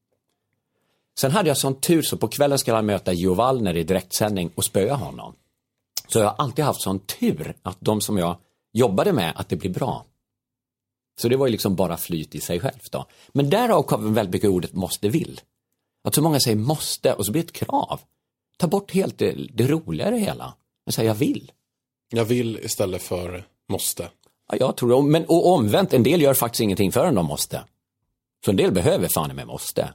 Sen hade jag sån tur så på kvällen ska jag möta Gio Wallner i direktsändning och spöa honom. Så jag har alltid haft sån tur att de som jag jobbade med, att det blir bra. Så det var ju liksom bara flyt i sig själv då. Men därav kom väldigt mycket ordet måste vill. Att så många säger måste och så blir det ett krav. Ta bort helt det, det roligare hela. Jag säger jag vill. Jag vill istället för måste. Ja, jag tror det. Men och omvänt, en del gör faktiskt ingenting förrän de måste. Så en del behöver fan med måste.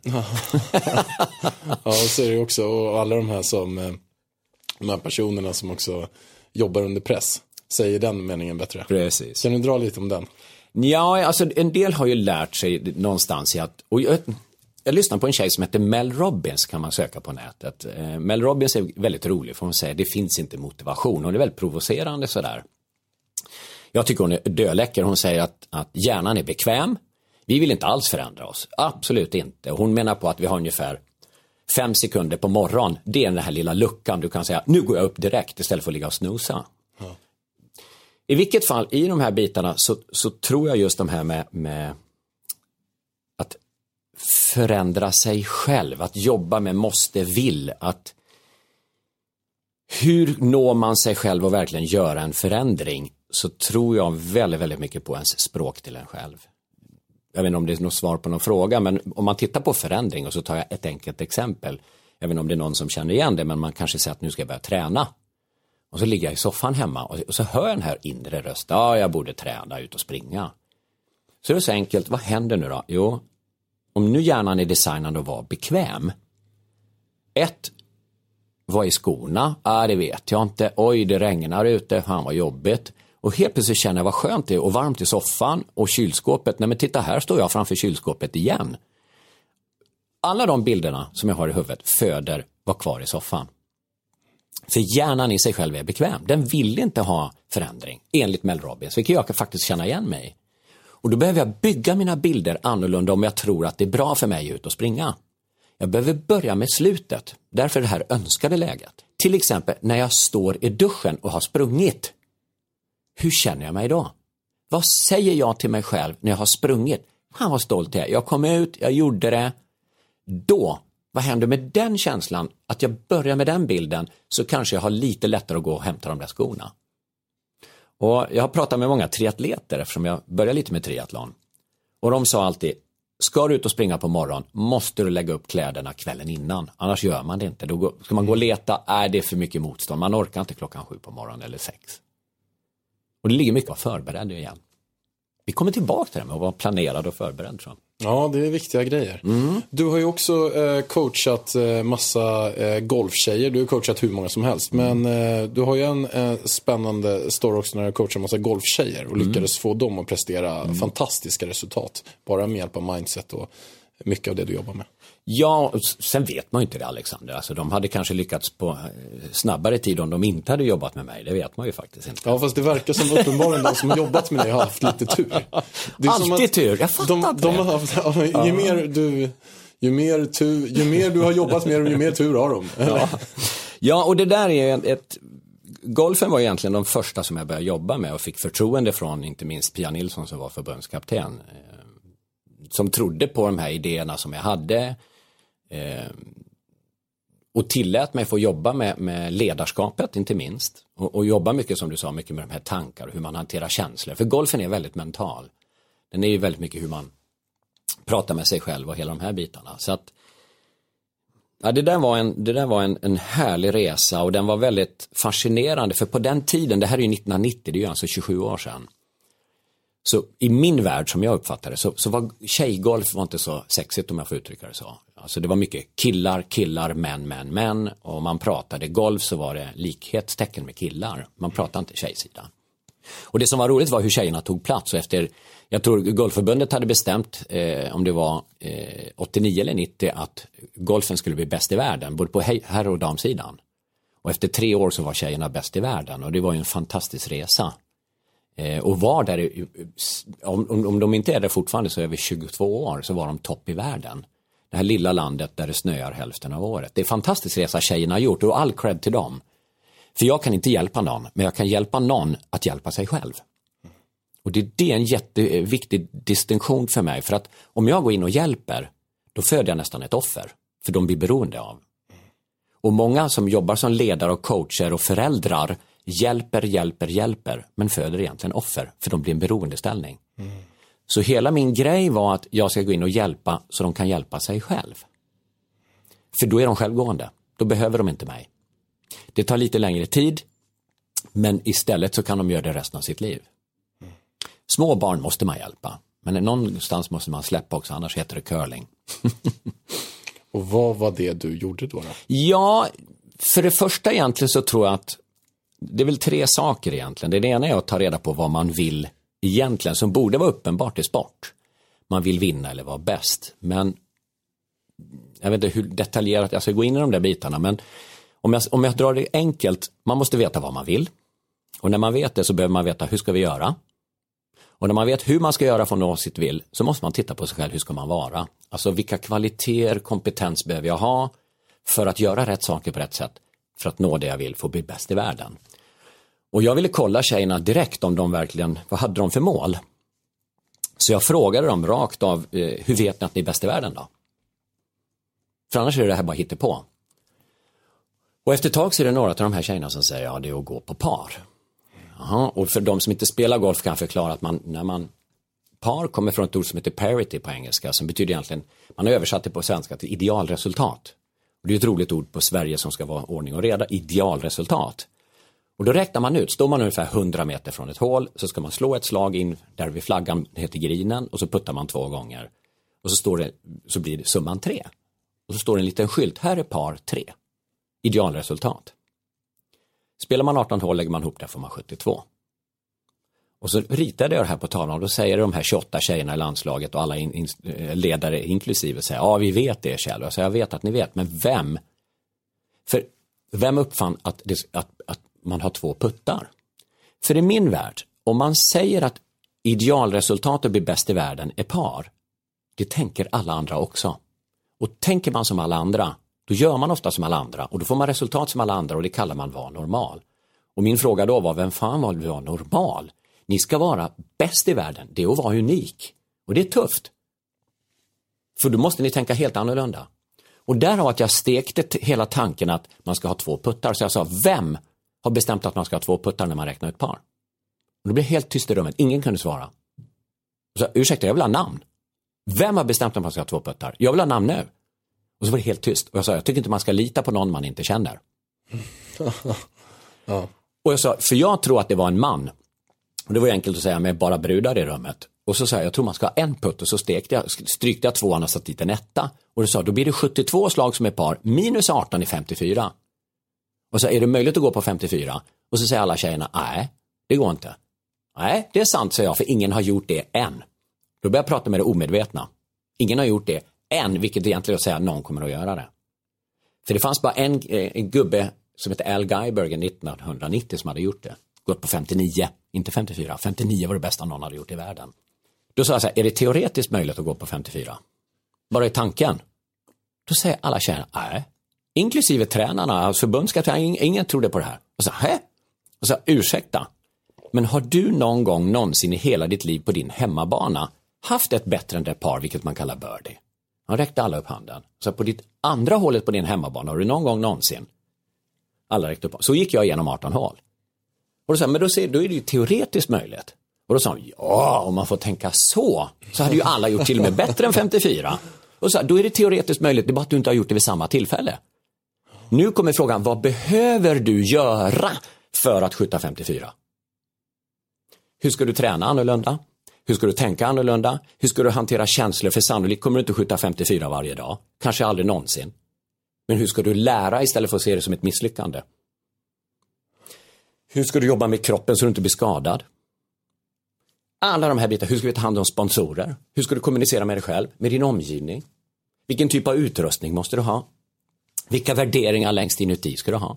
Ja, så är det också. Och alla de här som de här personerna som också jobbar under press säger den meningen bättre. Precis. Kan du dra lite om den? Ja, alltså en del har ju lärt sig någonstans i att, och jag, jag lyssnar på en tjej som heter Mel Robbins, kan man söka på nätet. Eh, Mel Robbins är väldigt rolig, för hon säger det finns inte motivation. Hon är väldigt provocerande sådär. Jag tycker hon är döläcker. Hon säger att, att hjärnan är bekväm. Vi vill inte alls förändra oss. Absolut inte. Hon menar på att vi har ungefär fem sekunder på morgon. Det är den här lilla luckan. Du kan säga, nu går jag upp direkt istället för att ligga och snosa. Ja. I vilket fall, i de här bitarna så, så tror jag just de här med, med att förändra sig själv. Att jobba med måste, vill. Att hur når man sig själv och verkligen göra en förändring, så tror jag väldigt, väldigt mycket på ens språk till en själv. Jag vet inte om det är något svar på någon fråga, men om man tittar på förändring, och så tar jag ett enkelt exempel. Jag vet inte om det är någon som känner igen det, men man kanske säger att nu ska jag börja träna. Och så ligger jag i soffan hemma och så hör jag den här inre röst. Ja, jag borde träna, ut och springa. Så det är så enkelt, vad händer nu då? Jo, om nu hjärnan är designad att vara bekväm. Ett, vad är skorna? Ja, det vet jag inte. Oj, det regnar ute, fan vad jobbigt. Och helt plötsligt känner jag vad skönt det är och varmt i soffan och kylskåpet. Nej men titta, här står jag framför kylskåpet igen. Alla de bilderna som jag har i huvudet föder var kvar i soffan. För hjärnan i sig själv är bekväm. Den vill inte ha förändring, enligt Mel Robbins, vilket jag kan faktiskt känna igen mig. Och då behöver jag bygga mina bilder annorlunda om jag tror att det är bra för mig ut och springa. Jag behöver börja med slutet, därför det här önskade läget. Till exempel när jag står i duschen och har sprungit. Hur känner jag mig då? Vad säger jag till mig själv när jag har sprungit? Han var stolt jag. Jag kom ut, jag gjorde det. Då, vad händer med den känslan? Att jag börjar med den bilden, så kanske jag har lite lättare att gå och hämta de där skorna. Och jag har pratat med många triatleter eftersom jag började lite med triathlon. Och de sa alltid, ska du ut och springa på morgon, måste du lägga upp kläderna kvällen innan. Annars gör man det inte. Då går, ska man gå och leta, är det för mycket motstånd. Man orkar inte klockan sju på morgonen eller sex. Och det ligger mycket att vara förberedd igen. Vi kommer tillbaka till det med att vara planerad och förberedd, tror jag. Ja, det är viktiga grejer. Mm. Du har ju också eh, coachat eh, massa eh, golftjejer. Du har coachat hur många som helst. Mm. Men eh, du har ju en eh, spännande story också när du coachar massa golftjejer och mm. lyckades få dem att prestera mm. fantastiska resultat. Bara med hjälp av mindset och mycket av det du jobbar med? Ja, sen vet man ju inte det, Alexander. Alltså, de hade kanske lyckats på snabbare tid om de inte hade jobbat med mig. Det vet man ju faktiskt inte. Ja, fast det verkar som uppenbarligen de som har jobbat med dig har haft lite tur. Det är Alltid tur, jag fattar de, de har haft, ja, ju, ja. mer du, ju, mer tur, ju mer du har jobbat med dem, ju mer tur har de. Ja. Ja, och det där är ett, ett... Golfen var egentligen de första som jag började jobba med och fick förtroende från inte minst Pia Nilsson som var förbundskapten. Som trodde på de här idéerna som jag hade. Eh, och tillät mig få jobba med, med ledarskapet inte minst och, och jobba mycket som du sa, mycket med de här tankar och hur man hanterar känslor, för golfen är väldigt mental, den är ju väldigt mycket hur man pratar med sig själv och hela de här bitarna, så att ja, det där var, en, det där var en, en härlig resa och den var väldigt fascinerande, för på den tiden, det här är ju nittonhundranittio, det är ju alltså tjugosju år sedan. Så i min värld som jag uppfattade så, så var tjejgolf var inte så sexigt om jag får uttrycka det så. Alltså det var mycket killar, killar, män, män, män. Och om man pratade golf så var det likhetstecken med killar. Man pratade inte tjejsidan. Och det som var roligt var hur tjejerna tog plats. Och efter, jag tror Golfförbundet hade bestämt eh, om det var eh, åttionio eller nittio att golfen skulle bli bäst i världen. Både på herr- och damsidan. Och efter tre år så var tjejerna bäst i världen. Och det var ju en fantastisk resa. Eh, och var där, om, om, om de inte är där fortfarande så över tjugotvå år så var de topp i världen. Det här lilla landet där det snöar hälften av året. Det är en fantastisk resa tjejerna har gjort och all cred till dem. För jag kan inte hjälpa någon, men jag kan hjälpa någon att hjälpa sig själv. Och det, det är en jätteviktig distinktion för mig. För att om jag går in och hjälper, då föder jag nästan ett offer. För de blir beroende av. Och många som jobbar som ledare och coacher och föräldrar hjälper, hjälper, hjälper, men föder egentligen offer, för de blir en beroendeställning. Mm. Så hela min grej var att jag ska gå in och hjälpa så de kan hjälpa sig själv. För då är de självgående. Då behöver de inte mig. Det tar lite längre tid, men istället så kan de göra det resten av sitt liv. Mm. Små barn måste man hjälpa, men någonstans måste man släppa också, annars heter det curling. Och vad var det du gjorde då, då? Ja, för det första egentligen så tror jag att det är väl tre saker egentligen. Det ena är att ta reda på vad man vill egentligen, som borde vara uppenbart i sport. Man vill vinna eller vara bäst. Men jag vet inte hur detaljerat jag ska gå in i de där bitarna. Men om jag, om jag drar det enkelt, man måste veta vad man vill. Och när man vet det så behöver man veta hur ska vi göra. Och när man vet hur man ska göra för att nå sitt vill så måste man titta på sig själv, hur ska man vara. Alltså vilka kvaliteter, kompetens behöver jag ha för att göra rätt saker på rätt sätt. För att nå det jag vill, få bli bäst i världen. Och jag ville kolla tjejerna direkt om de verkligen, vad hade de för mål? Så jag frågade dem rakt av, eh, hur vet ni att ni är bäst i världen då? För annars är det här bara hittepå. Och efter ett tag så är det några av de här tjejerna som säger, ja det är att gå på par. Jaha, och för de som inte spelar golf kan jag förklara att man, när man, par kommer från ett ord som heter parity på engelska, som betyder egentligen, man har översatt det på svenska till idealresultat. Och det är ett roligt ord på Sverige som ska vara ordning och reda, idealresultat. Och då räknar man ut, står man ungefär hundra meter från ett hål så ska man slå ett slag in där vid flaggan heter grinen och så puttar man två gånger. Och så, står det, så blir det summan tre. Och så står det en liten skylt, här är par tre. Idealresultat. Spelar man arton hål lägger man ihop där får man sjuttiotvå. Och så ritade jag det här på tavlan och då säger de här tjugoåtta tjejerna i landslaget och alla in, in, ledare inklusive säger, ja vi vet det Kjell. Jag säger, jag vet att ni vet, men vem? För vem uppfann att, det, att, att man har två puttar? För i min värld, om man säger att idealresultatet blir bäst i världen är par, det tänker alla andra också. Och tänker man som alla andra, då gör man ofta som alla andra och då får man resultat som alla andra och det kallar man vara normal. Och min fråga då var, vem fan var det vara normal? Ni ska vara bäst i världen, det är att vara unik. Och det är tufft. För då måste ni tänka helt annorlunda. Och där har att jag stekte t- hela tanken att man ska ha två puttar. Så jag sa, vem har bestämt att man ska ha två puttar när man räknar ett par? Och det blev helt tyst i rummet, ingen kunde svara. Så, ursäkta, jag vill ha namn. Vem har bestämt att man ska ha två puttar? Jag vill ha namn nu. Och så var det helt tyst. Och jag sa, jag tycker inte man ska lita på någon man inte känner. Ja. Och jag sa, för jag tror att det var en man. Och det var enkelt att säga med bara brudar i rummet. Och så sa jag, jag tror man ska ha en putt. Och så stekte jag, strykte jag tvåan och satt dit en etta. Och då sa, då blir det sjuttiotvå slag som är par. Minus arton är femtiofyra. Och så är det möjligt att gå på femtiofyra. Och så säger alla tjejerna, nej, det går inte. Nej, det är sant, säger jag, för ingen har gjort det än. Då börjar jag prata med det omedvetna. Ingen har gjort det en, vilket egentligen är att säga att någon kommer att göra det. För det fanns bara en, en gubbe som heter Al Geiberger nittonhundranittio som hade gjort det. Gått på femtionio, inte femtiofyra. femtionio var det bästa någon hade gjort i världen. Då sa jag så här, är det teoretiskt möjligt att gå på femtiofyra? Bara i tanken. Då säger alla tjejerna, nej. Inklusive tränarna, förbundskapten, ingen trodde på det här. Och så, hä? Och så, ursäkta. Men har du någon gång någonsin i hela ditt liv på din hemmabana haft ett bättre än det par, vilket man kallar birdie? Han räckte alla upp handen. Så på ditt andra hålet på din hemmabana har du någon gång någonsin? Alla räckte upp. Så gick jag igenom arton hål. Och då sa men då, ser, då är det ju teoretiskt möjligt. Och då sa han, ja, om man får tänka så, så hade ju alla gjort till och med bättre än femtiofyra. Och så då är det teoretiskt möjligt, det är bara att du inte har gjort det vid samma tillfälle. Nu kommer frågan, vad behöver du göra för att skjuta femtiofyra? Hur ska du träna annorlunda? Hur ska du tänka annorlunda? Hur ska du hantera känslor? För sannolikt kommer du inte skjuta femtiofyra varje dag. Kanske aldrig någonsin. Men hur ska du lära istället för att se det som ett misslyckande? Hur ska du jobba med kroppen så du inte blir skadad? Alla de här bitarna. Hur ska vi ta hand om sponsorer? Hur ska du kommunicera med dig själv? Med din omgivning? Vilken typ av utrustning måste du ha? Vilka värderingar längst inuti ska du ha?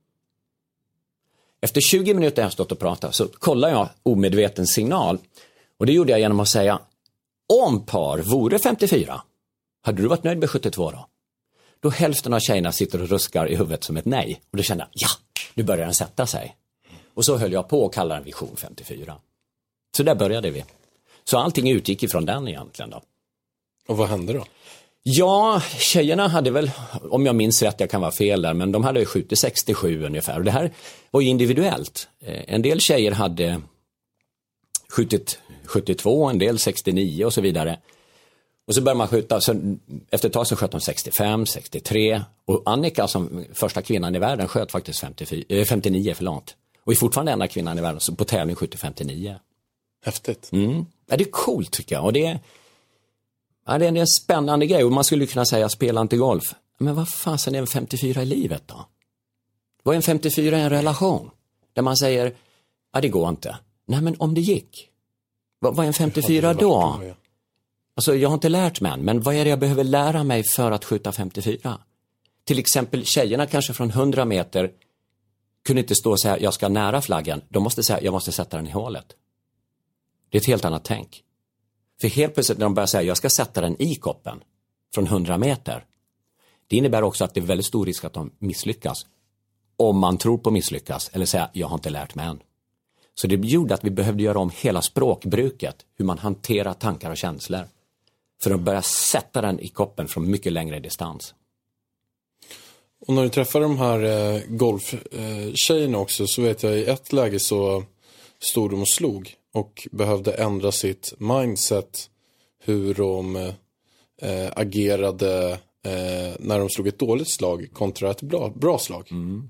Efter tjugo minuter jag stått och pratat så kollar jag omedveten signal. Och det gjorde jag genom att säga, om par vore femtiofyra, hade du varit nöjd med sjuttiotvå då? Då hälften av tjejerna sitter och ruskar i huvudet som ett nej. Och då kände jag, ja, nu börjar den sätta sig. Och så höll jag på och kallade den vision femtiofyra. Så där började vi. Så allting utgick ifrån den egentligen då. Och vad hände då? Ja, tjejerna hade väl, om jag minns rätt, jag kan vara fel där, men de hade ju skjutit sextiosju ungefär. Och det här var ju individuellt. En del tjejer hade skjutit sjuttiotvå, en del sextionio och så vidare. Och så började man skjuta, så efter ett tag så sköt de sextiofem, sextiotre. Och Annika som första kvinnan i världen sköt faktiskt femtiofyra, femtionio, förlåt. Och är fortfarande enda kvinnan i världen som på tävling skjuter femtionio. Häftigt. Mm. Ja, det är coolt tycker jag. Och det är, ja, det är en spännande grej. Och man skulle kunna säga, spela inte golf. Men vad fasen är en femtiofyra i livet då? Vad är en femtiofyra i en relation? Där man säger, ja det går inte. Nej men om det gick. Vad, vad är en femtiofyra då? då ja. Alltså jag har inte lärt mig än. Men vad är det jag behöver lära mig för att skjuta femtiofyra? Till exempel tjejerna kanske från hundra meter kunde inte stå och säga, jag ska nära flaggen. De måste säga, jag måste sätta den i hålet. Det är ett helt annat tänk. För helt plötsligt när de börjar säga, jag ska sätta den i koppen från hundra meter. Det innebär också att det är väldigt stor risk att de misslyckas. Om man tror på misslyckas. Eller säga, jag har inte lärt mig än. Så det gjorde att vi behövde göra om hela språkbruket. Hur man hanterar tankar och känslor. För att börja sätta den i koppen från mycket längre distans. Och när du träffar de här eh, golftjejerna också, så vet jag i ett läge så stod de och slog. Och behövde ändra sitt mindset. Hur de eh, agerade eh, när de slog ett dåligt slag kontra ett bra, bra slag. Mm.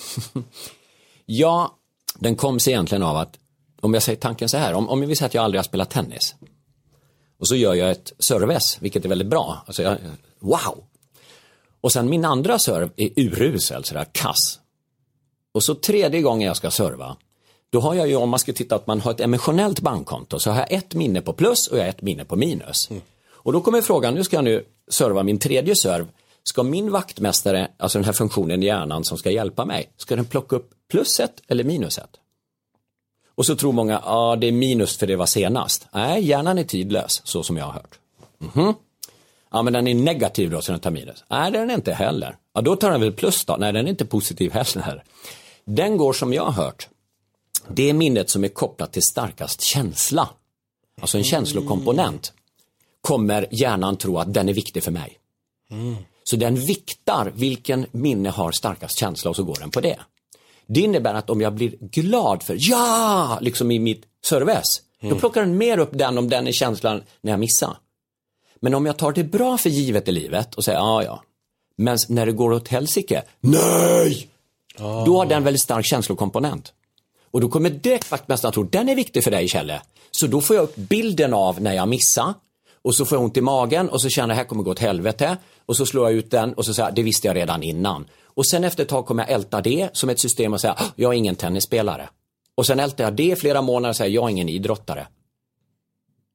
Ja, den kom sig egentligen av att, om jag säger tanken så här, om, om jag vill säga att jag aldrig har spelat tennis. Och så gör jag ett serve-S, vilket är väldigt bra. Alltså jag, wow! Och sen min andra serve är urusel, sådär kass. Och så tredje gången jag ska serva, då har jag ju, om man ska titta att man har ett emotionellt bankkonto, så har jag ett minne på plus och jag har ett minne på minus. Mm. Och då kommer frågan, nu ska jag nu serva min tredje serve. Ska min vaktmästare, alltså den här funktionen i hjärnan som ska hjälpa mig, ska den plocka upp pluset eller minuset? Och så tror många, ja ah, det är minus för det var senast. Nej, hjärnan är tidlös, så som jag har hört. Mhm. Ja, men den är negativ då så den tar minus. Nej, den är inte heller. Ja, då tar den väl plus då. Nej, den är inte positiv heller. Den går som jag har hört. Det är minnet som är kopplat till starkast känsla. Alltså en känslokomponent. Kommer hjärnan tro att den är viktig för mig. Mm. Så den viktar vilken minne har starkast känsla och så går den på det. Det innebär att om jag blir glad för ja, liksom i mitt serve-S, mm. då plockar den mer upp den om den är känslan när jag missar. Men om jag tar det bra för givet i livet och säger ja, ja. Men när det går åt helsike, nej! Oh. Då har den väldigt stark känslokomponent. Och då kommer direkt vaktmästaren tro, den är viktig för dig, Kjelle. Så då får jag upp bilden av när jag missar. Och så får jag ont i magen och så känner jag, här kommer gå åt helvete. Och så slår jag ut den och så säger jag, det visste jag redan innan. Och sen efter ett tag kommer jag älta det som ett system och säga, jag är ingen tennisspelare. Och sen ältar jag det flera månader och säger, jag är ingen idrottare.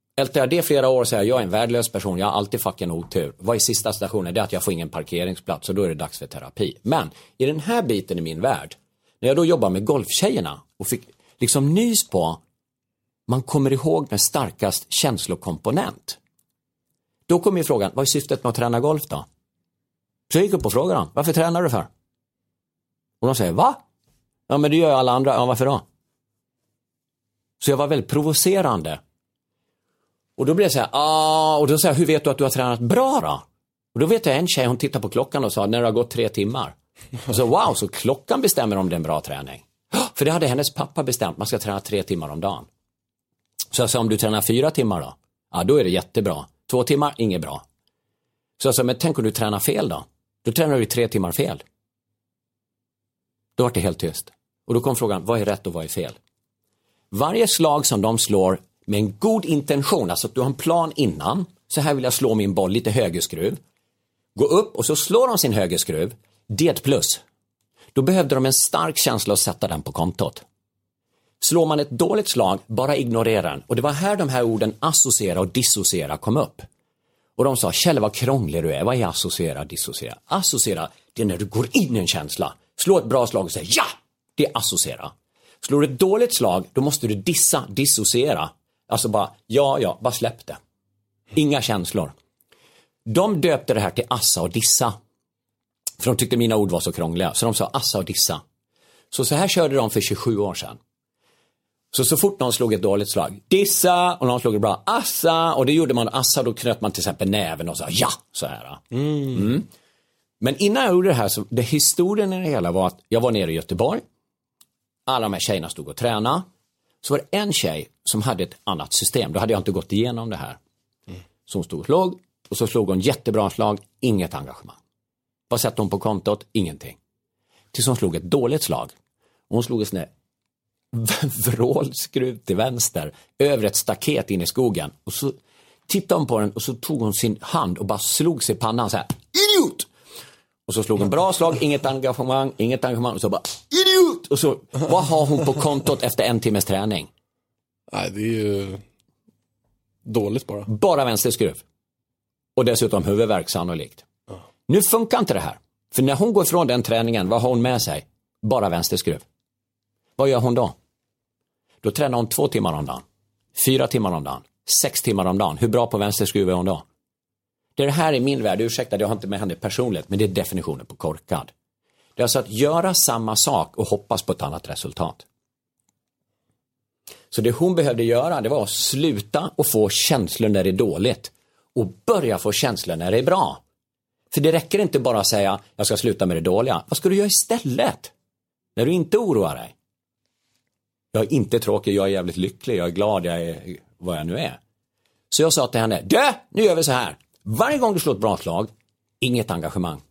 ältar jag det flera år och säger jag är en värdelös person, jag har alltid fucking otur. Vad är sista stationen? Det är att jag får ingen parkeringsplats och då är det dags för terapi. Men i den här biten i min värld, när jag då jobbar med golftjejerna och fick liksom nys på, man kommer ihåg den starkast känslokomponent. Då kommer ju frågan, vad är syftet med att träna golf då? Så jag gick upp och frågade dem, varför tränar du för? Och de säger, va? Ja men det gör alla andra, ja varför då? Så jag var väldigt provocerande. Och då blev det så här, ah, och då säger jag, hur vet du att du har tränat bra då? Och då vet jag en tjej, hon tittar på klockan och sa, när det har gått tre timmar. Och så wow, så klockan bestämmer om det är en bra träning. För det hade hennes pappa bestämt, man ska träna tre timmar om dagen. Så jag sa, om du tränar fyra timmar då? Ja, då är det jättebra. Två timmar, inget bra. Så jag sa, men tänk om du tränar fel då? Då tränar du tre timmar fel. Då var det helt tyst. Och då kom frågan, vad är rätt och vad är fel? Varje slag som de slår med en god intention, alltså att du har en plan innan, så här vill jag slå min boll, lite högerskruv. Gå upp och så slår de sin högerskruv, det är ett plus. Då behövde de en stark känsla att sätta den på kontot. Slår man ett dåligt slag, bara ignorera den. Och det var här de här orden associera och dissociera kom upp. Och de sa, Kjell vad krånglig du är, vad är associera, dissociera? Associera, det är när du går in i en känsla. Slå ett bra slag och säg ja, det är associera. Slår du ett dåligt slag, då måste du dissa, dissociera. Alltså bara, ja, ja, bara släpp det. Inga känslor. De döpte det här till assa och dissa. För de tyckte mina ord var så krångliga. Så de sa assa och dissa. Så så här körde de för tjugosju år sedan. Så så fort någon slog ett dåligt slag, dissa, och någon slog ett bra, assa. Och det gjorde man, assa, då knöt man till exempel näven och sa ja, så här. Mm. Mm. Men innan jag gjorde det här, så det historien i det hela var att jag var nere i Göteborg. Alla de här tjejerna stod och tränade. Så var det en tjej som hade ett annat system. Då hade jag inte gått igenom det här. Mm. Så hon stod och slog. Och så slog hon jättebra slag. Inget engagemang. Vad satte hon på kontot? Ingenting. Tills hon slog ett dåligt slag. Och hon slog en sån där vrålskruv till vänster. Över ett staket in i skogen. Och så tittade hon på den. Och så tog hon sin hand och bara slog sig i pannan så här. Idiot! Och så slog hon bra slag, inget engagemang, inget engagemang. Och så bara, idiot! Och så, vad har hon på kontot efter en timmes träning? Nej, det är ju dåligt bara. Bara vänsterskruv. Och dessutom huvudvärk sannolikt. Uh. Nu funkar inte det här. För när hon går från den träningen, vad har hon med sig? Bara vänsterskruv. Vad gör hon då? Då tränar hon två timmar om dagen. Fyra timmar om dagen. Sex timmar om dagen. Hur bra på vänsterskruv är hon då? Det är det här i min värld, ursäkta, jag har inte med henne personligt, men det är definitionen på korkad. Det är alltså att göra samma sak och hoppas på ett annat resultat. Så det hon behövde göra, det var att sluta och få känslor när det är dåligt och börja få känslor när det är bra. För det räcker inte bara att säga, jag ska sluta med det dåliga. Vad ska du göra istället? När du inte oroar dig. Jag är inte tråkig, jag är jävligt lycklig, jag är glad, jag är vad jag nu är. Så jag sa till henne, dö, nu gör vi så här. Varje gång du slår ett bra slag, inget engagemang.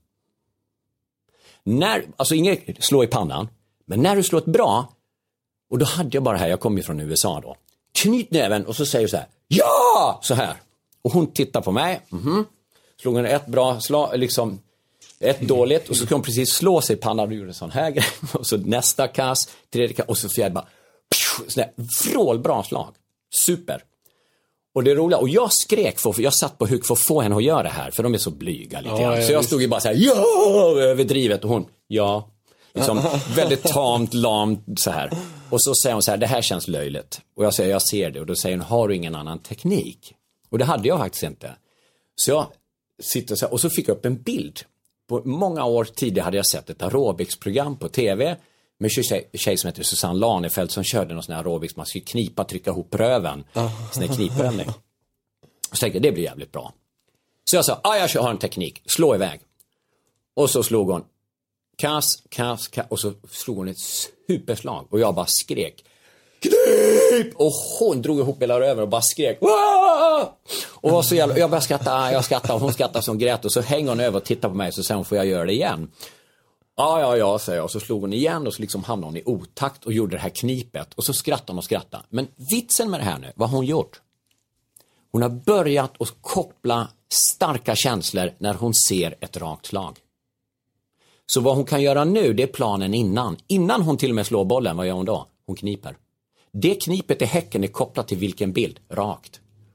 När, alltså inget slå i pannan, men när du slår ett bra, och då hade jag bara här, jag kom ju från U S A då. Knyt näven och så säger du så här, ja, så här. Och hon tittar på mig, mhm. Slog hon ett bra slag, liksom ett dåligt, och så ska hon precis slå sig i pannan och gjorde en sån här grej. Och så nästa kass, tredje kass, och så fjärde bara, sån här vrålbra slag. Super. Och det är roliga, och jag skrek för, för jag satt på huk för att få henne att göra det här, för de är så blyga lite grann. Ja, så jag stod ju bara så här, ja, överdrivet, och hon, ja, liksom väldigt tamt, lamt så här. Och så säger hon så här, det här känns löjligt. Och jag säger, jag ser det. Och då säger hon, har du ingen annan teknik? Och det hade jag faktiskt inte. Så jag sitter så här, och så fick jag upp en bild. På många år tidigare hade jag sett ett aerobicsprogram på tv med en tjej, tjej som heter Susanne Lanefeld som körde någon sån här aerobics. Man skulle knipa, trycka ihop röven. Oh. Sån här knipövning. Så tänkte jag, det blir jävligt bra. Så jag sa, ah, jag har en teknik. Slå iväg. Och så slog hon. Kass, kass, kass. Och så slog hon ett superslag. Och jag bara skrek. Knip! Och hon drog ihop hela röven och bara skrek. Wah! Och var så jävla, jag bara skrattade, jag skrattade. Och hon skrattade som grät. Och så hänger hon över och tittar på mig. Så sen får jag göra det igen. Ja, ja, ja, säger jag. Och så slog hon igen och så liksom hamnade hon i otakt och gjorde det här knipet. Och så skrattade hon och skrattade. Men vitsen med det här nu, vad har hon gjort? Hon har börjat att koppla starka känslor när hon ser ett rakt slag. Så vad hon kan göra nu, det är planen innan. Innan hon till och med slår bollen, vad gör hon då? Hon kniper. Det knipet i häcken är kopplat till vilken bild? Rakt.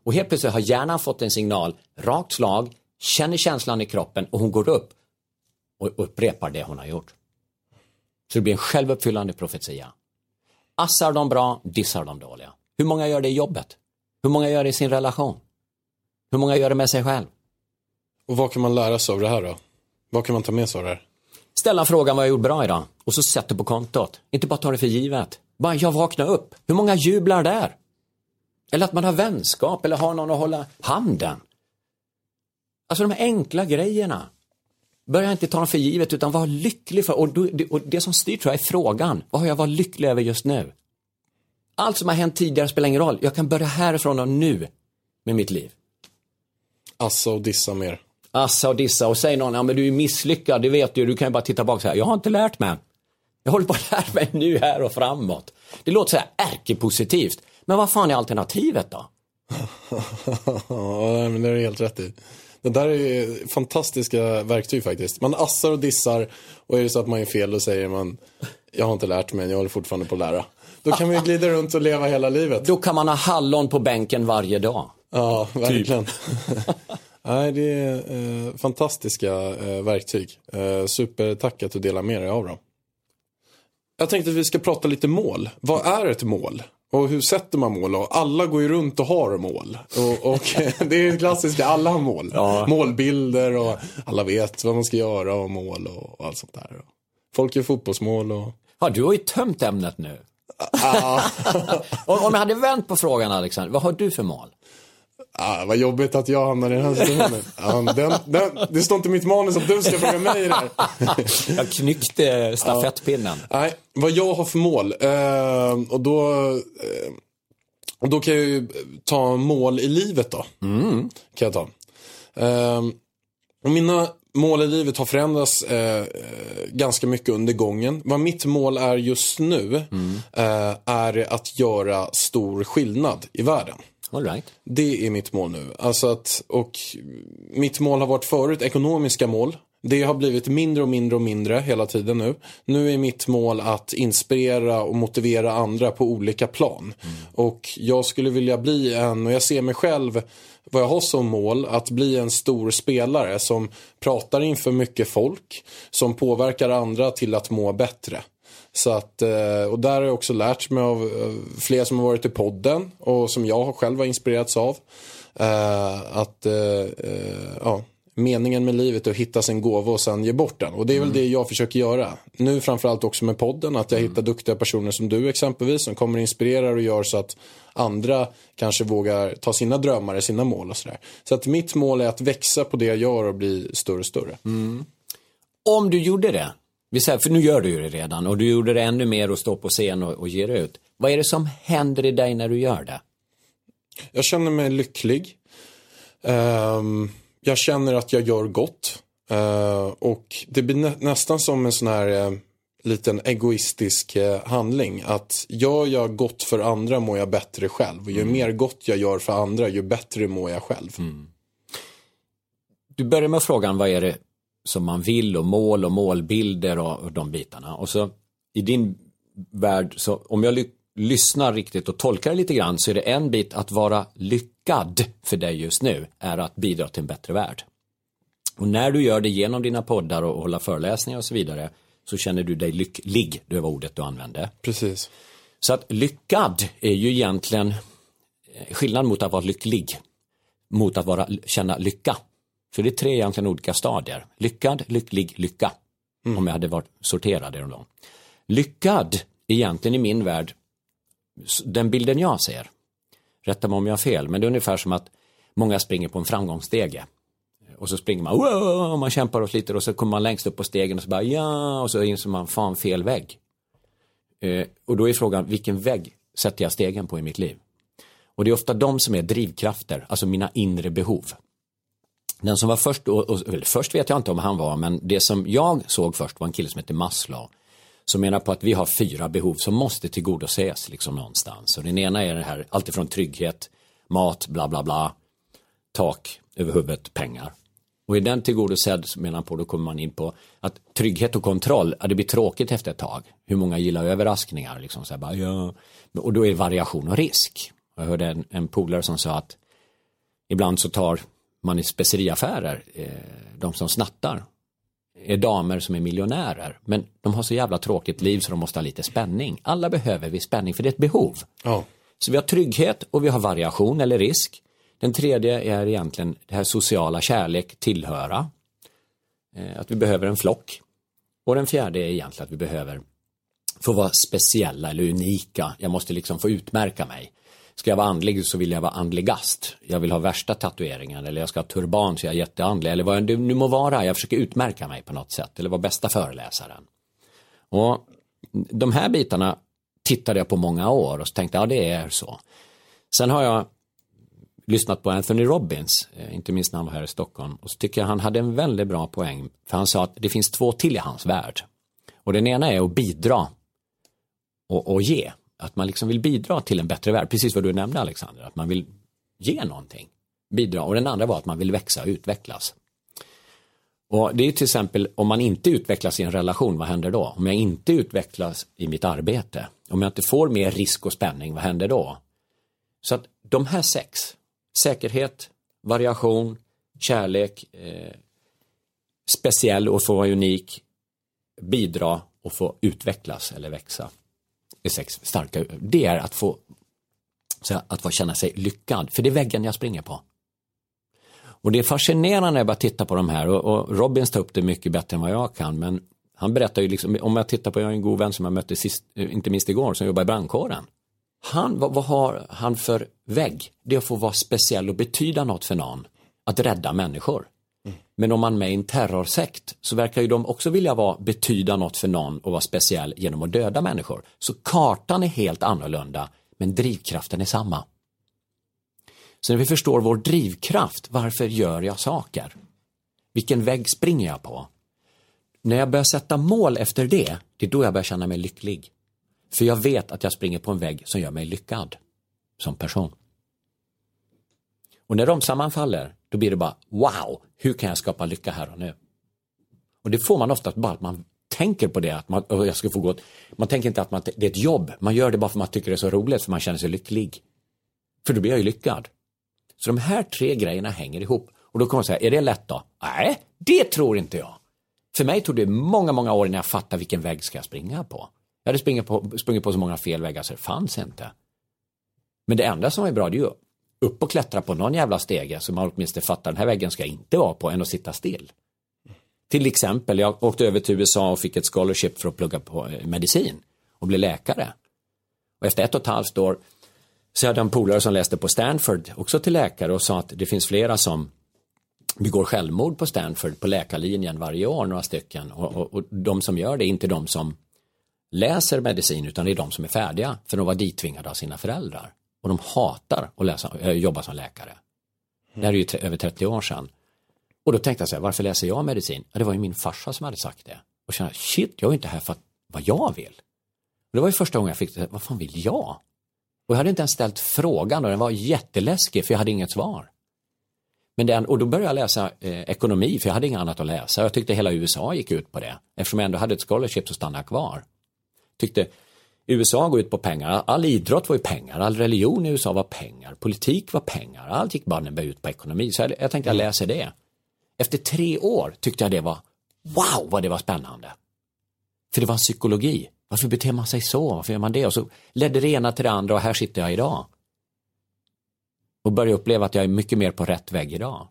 Och helt plötsligt har hjärnan fått en signal, rakt slag, känner känslan i kroppen och hon går upp och upprepar det hon har gjort. Så det blir en självuppfyllande profetia. Assar de bra, dissar de dåliga. Hur många gör det i jobbet? Hur många gör det i sin relation? Hur många gör det med sig själv? Och vad kan man lära sig av det här då? Vad kan man ta med sig av det här? Ställa frågan vad jag gjort bra idag. Och så sätter på kontot. Inte bara ta det för givet. Bara jag vaknar upp. Hur många jublar där? Eller att man har vänskap. Eller har någon att hålla handen. Alltså de här enkla grejerna. Börja inte ta dem för givet utan var lycklig för. Och, då, och det som styr tror jag är frågan. Vad har jag varit lycklig över just nu? Allt som har hänt tidigare spelar ingen roll. Jag kan börja härifrån och nu med mitt liv. Assa och dissa mer. Assa och dissa och säg någon, ja men du är misslyckad, det vet du, du kan ju bara titta bak så här. Jag har inte lärt mig. Jag håller på att lära mig nu här och framåt. Det låter så här ärkepositivt. Men vad fan är alternativet då? Ja, men det är helt rätt i. Det där är fantastiska verktyg faktiskt. Man assar och dissar och är det så att man är fel och säger man jag har inte lärt mig, jag håller fortfarande på att lära. Då kan man ju glida runt och leva hela livet. Då kan man ha hallon på bänken varje dag. Ja, verkligen. Nej, det är eh, fantastiska eh, verktyg. Eh, super, tack att du delar med dig av dem. Jag tänkte att vi ska prata lite mål. Vad är ett mål? Och hur sätter man mål? Och alla går ju runt och har mål. Och, och det är klassiska, alla har mål. Ja. Målbilder och alla vet vad man ska göra och mål och, och allt sånt där. Folk gör fotbollsmål och... Ja, du har ju tömt ämnet nu. Om jag hade vänt på frågan, Alexander, vad har du för mål? Ah, vad jobbigt att jag hamnar i den här situationen. Ja, den, den, det står inte mitt manus att du ska fråga mig där. Jag knyckte stafettpinnen. Ja, nej, vad jag har för mål. Eh, och, då, eh, och då kan jag ju ta mål i livet då. Mm. Kan jag ta. Eh, och mina mål i livet har förändrats eh, ganska mycket under gången. Vad mitt mål är just nu mm. eh, är att göra stor skillnad i världen. All right. Det är mitt mål nu. Alltså att, och mitt mål har varit förut ekonomiska mål. Det har blivit mindre och mindre och mindre hela tiden nu. Nu är mitt mål att inspirera och motivera andra på olika plan. Mm. Och jag skulle vilja bli en, och jag ser mig själv vad jag har som mål, att bli en stor spelare som pratar inför mycket folk, som påverkar andra till att må bättre. Så att, och där har jag också lärt mig av fler som har varit i podden och som jag själv har inspirerats av. Att ja, meningen med livet är att hitta sin gåva och sen ge bort den. Och det är väl mm. det jag försöker göra. Nu framförallt också med podden, att jag mm. hittar duktiga personer som du exempelvis, som kommer inspirera och gör så att andra kanske vågar ta sina drömmar, sina mål och sådär. Så att mitt mål är att växa på det jag gör och bli större och större. Mm. Om du gjorde det, för nu gör du ju det redan, och du gjorde det ännu mer och stå på scen och, och ge det ut. Vad är det som händer i dig när du gör det? Jag känner mig lycklig. Um, jag känner att jag gör gott. Uh, och det blir nä- nästan som en sån här uh, liten egoistisk uh, handling. Att gör jag gott för andra mår jag bättre själv. Och ju mm. mer gott jag gör för andra, ju bättre mår jag själv. Mm. Du börjar med frågan, vad är det som man vill, och mål och målbilder och, och de bitarna. Och så i din värld, så om jag ly- lyssnar riktigt och tolkar det lite grann, så är det en bit att vara lyckad för dig just nu är att bidra till en bättre värld. Och när du gör det genom dina poddar och hålla föreläsningar och så vidare, så känner du dig lycklig, det var ordet du använde. Precis. Så att lyckad är ju egentligen skillnad mot att vara lycklig, mot att vara, känna lycka. För det är tre egentligen olika stadier. Lyckad, lycklig, lycka. Mm. Om jag hade varit sorterad i dem då. Lyckad egentligen i min värld, den bilden jag ser, rätta mig om jag har fel, men det är ungefär som att många springer på en framgångsstege. Och så springer man, wow, och man kämpar och sliter, och så kommer man längst upp på stegen och så bara, ja, och så inser man, fan, fel vägg. Eh, och då är frågan, vilken vägg sätter jag stegen på i mitt liv? Och det är ofta de som är drivkrafter, alltså mina inre behov. Den som var först, och, och, eller först vet jag inte om han var, men det som jag såg först var en kille som heter Maslow, som menar på att vi har fyra behov som måste tillgodoses liksom någonstans. Och den ena är det här, alltifrån trygghet, mat, bla bla bla, tak över huvudet, pengar. Och i den tillgodosedd, menar på, då kommer man in på att trygghet och kontroll, ja, det blir tråkigt efter ett tag. Hur många gillar överraskningar? Liksom så här bara, ja. Och då är det variation och risk. Jag hörde en, en polare som sa att Ibland så tar man i speceriaffärer, eh, de som snattar är damer som är miljonärer, men de har så jävla tråkigt liv så de måste ha lite spänning. Alla behöver vi spänning för det är ett behov. Ja. Så vi har trygghet och vi har variation eller risk. Den tredje är egentligen det här sociala, kärlek, tillhöra. Eh, att vi behöver en flock. Och den fjärde är egentligen att vi behöver få vara speciella eller unika. Jag måste liksom få utmärka mig. Ska jag vara andlig så vill jag vara andligast. Jag vill ha värsta tatueringen eller jag ska ha turban så jag är jätteandlig. Eller vad det nu må vara. Jag försöker utmärka mig på något sätt. Eller vara bästa föreläsaren. Och de här bitarna tittade jag på många år och så tänkte ja det är så. Sen har jag lyssnat på Anthony Robbins, inte minst när han var här i Stockholm. Och så tycker jag han hade en väldigt bra poäng. För han sa att det finns två till i hans värld. Och den ena är att bidra och, och ge. Att man liksom vill bidra till en bättre värld. Precis vad du nämnde Alexander. Att man vill ge någonting. Bidra. Och den andra var att man vill växa och utvecklas. Och det är ju till exempel om man inte utvecklas i en relation, vad händer då? Om jag inte utvecklas i mitt arbete. Om jag inte får mer risk och spänning, vad händer då? Så att de här sex. Säkerhet, variation, kärlek, eh, speciell och få vara unik, bidra och få utvecklas eller växa. Det är sex starka. Det är att få, så att få känna sig lyckad. För det är väggen jag springer på. Och det är fascinerande när jag bara tittar på de här. Och, och Robbins tar upp det mycket bättre än vad jag kan. Men han berättar ju liksom, om jag tittar på jag har en god vän som jag mötte sist, inte minst igår, som jobbar i brandkåren. Han, vad, vad har han för vägg? Det är att få vara speciell och betyda något för någon. Att rädda människor. Mm. Men om man är med i en terrorsekt så verkar ju de också vilja vara, betyda något för någon och vara speciell genom att döda människor. Så kartan är helt annorlunda, men drivkraften är samma. Så när vi förstår vår drivkraft, varför gör jag saker? Vilken vägg springer jag på? När jag börjar sätta mål efter det, det är då jag börjar känna mig lycklig. För jag vet att jag springer på en vägg som gör mig lyckad som person. Och när de sammanfaller, då blir det bara, wow, hur kan jag skapa lycka här och nu? Och det får man ofta bara att man tänker på det, att man, och jag ska få gå, man tänker inte att man, det är ett jobb, man gör det bara för att man tycker det är så roligt, för man känner sig lycklig. För då blir jag ju lyckad. Så de här tre grejerna hänger ihop. Och då kommer man säga, är det lätt då? Nej, det tror inte jag. För mig tog det många, många år innan jag fattade vilken väg ska jag springa på. Jag hade sprungit på, sprungit på så många fel vägar så det fanns inte. Men det enda som är bra, det är ju upp och klättra på någon jävla stege så man åtminstone fattar den här väggen ska jag inte vara på än att sitta still. Till exempel, jag åkte över till U S A och fick ett scholarship för att plugga på medicin och bli läkare. Och efter ett och ett halvt år så hade en polare som läste på Stanford också till läkare och sa att det finns flera som begår självmord på Stanford på läkarlinjen varje år, några stycken. Och, och, och de som gör det är inte de som läser medicin utan det är de som är färdiga för de var dittvingade av sina föräldrar. Och de hatar att läsa, äh, jobba som läkare. Mm. Det här är ju t- över trettio år sedan. Och då tänkte jag så här, varför läser jag medicin? Ja, det var ju min farsa som hade sagt det. Och kände, shit, jag är inte här för att, vad jag vill. Och det var ju första gången jag fick det, vad fan vill jag? Och jag hade inte ens ställt frågan och den var jätteläskig för jag hade inget svar. Men den, och då började jag läsa eh, ekonomi för jag hade inget annat att läsa. Jag tyckte hela U S A gick ut på det. Eftersom jag ändå hade ett scholarship så stannade jag kvar. Tyckte U S A går ut på pengar. All idrott var ju pengar. All religion i U S A var pengar. Politik var pengar. Allt gick bara ut på ekonomi. Så jag, jag tänkte jag läser det. Efter tre år tyckte jag det var wow vad det var spännande. För det var en psykologi. Varför beter man sig så? Varför gör man det? Och så ledde det ena till det andra och här sitter jag idag. Och börjar uppleva att jag är mycket mer på rätt väg idag.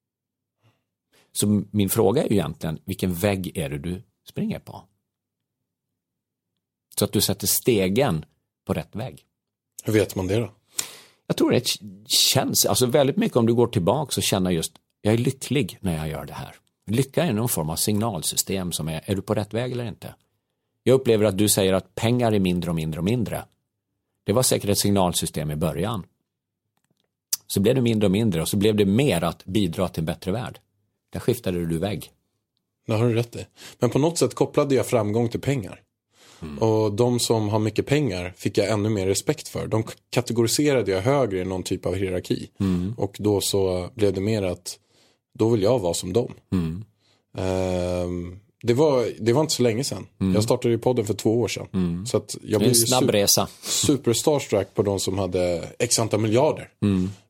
Så min fråga är ju egentligen, vilken väg är det du springer på? Så att du sätter stegen på rätt väg. Hur vet man det då? Jag tror det känns, alltså väldigt mycket om du går tillbaka och känner just, jag är lycklig när jag gör det här. Lycka är någon form av signalsystem som är, är du på rätt väg eller inte? Jag upplever att du säger att pengar är mindre och mindre och mindre. Det var säkert ett signalsystem i början. Så blev det mindre och mindre och så blev det mer att bidra till en bättre värld. Där skiftade du väg. Det har du rätt i. Men på något sätt kopplade jag framgång till pengar. Mm. Och de som har mycket pengar fick jag ännu mer respekt för. De kategoriserade jag högre i någon typ av hierarki. Mm. Och då så blev det mer att då vill jag vara som dem. Mm. Um, det, var, det var inte så länge sedan. Mm. Jag startade i podden för två år sedan. Mm. Så att jag blev en snabb super, resa. super starstruck på de som hade x antal miljarder. Mm.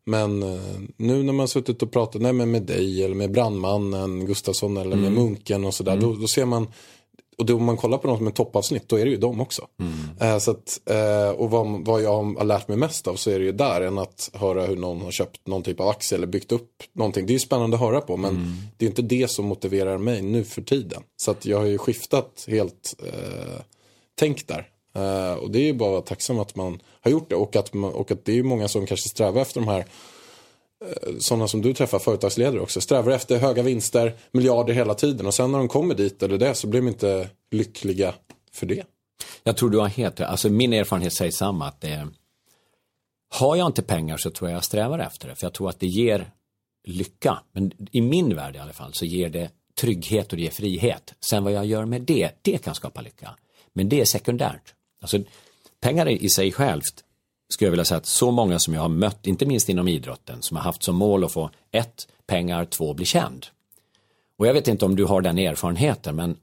Men eh, nu när man suttit och pratat nej, men med dig eller med brandmannen Gustafsson eller med Mm. munken och sådär, Mm. då, då ser man, och då om man kollar på något som är toppavsnitt, då är det ju dem också. Mm. Eh, så att, eh, och vad, vad jag har lärt mig mest av så är det ju där än att höra hur någon har köpt någon typ av aktie eller byggt upp någonting. Det är ju spännande att höra på, men Mm. det är inte det som motiverar mig nu för tiden. Så att jag har ju skiftat helt eh, tänk där. Uh, och det är ju bara tacksam att man har gjort det och att, man, och att det är ju många som kanske strävar efter de här uh, sådana som du träffar, företagsledare också, strävar efter höga vinster, miljarder hela tiden och sen när de kommer dit eller det så blir de inte lyckliga för det. Jag tror du har helt rätt. Alltså min erfarenhet säger samma, att det, har jag inte pengar så tror jag jag strävar efter det, för jag tror att det ger lycka, men i min värld i alla fall så ger det trygghet och det ger frihet. Sen vad jag gör med det, det kan skapa lycka, men det är sekundärt. Alltså, pengar i sig självt skulle jag vilja säga att så många som jag har mött, inte minst inom idrotten, som har haft som mål att få ett, pengar, två, bli känd. Och jag vet inte om du har den erfarenheten, men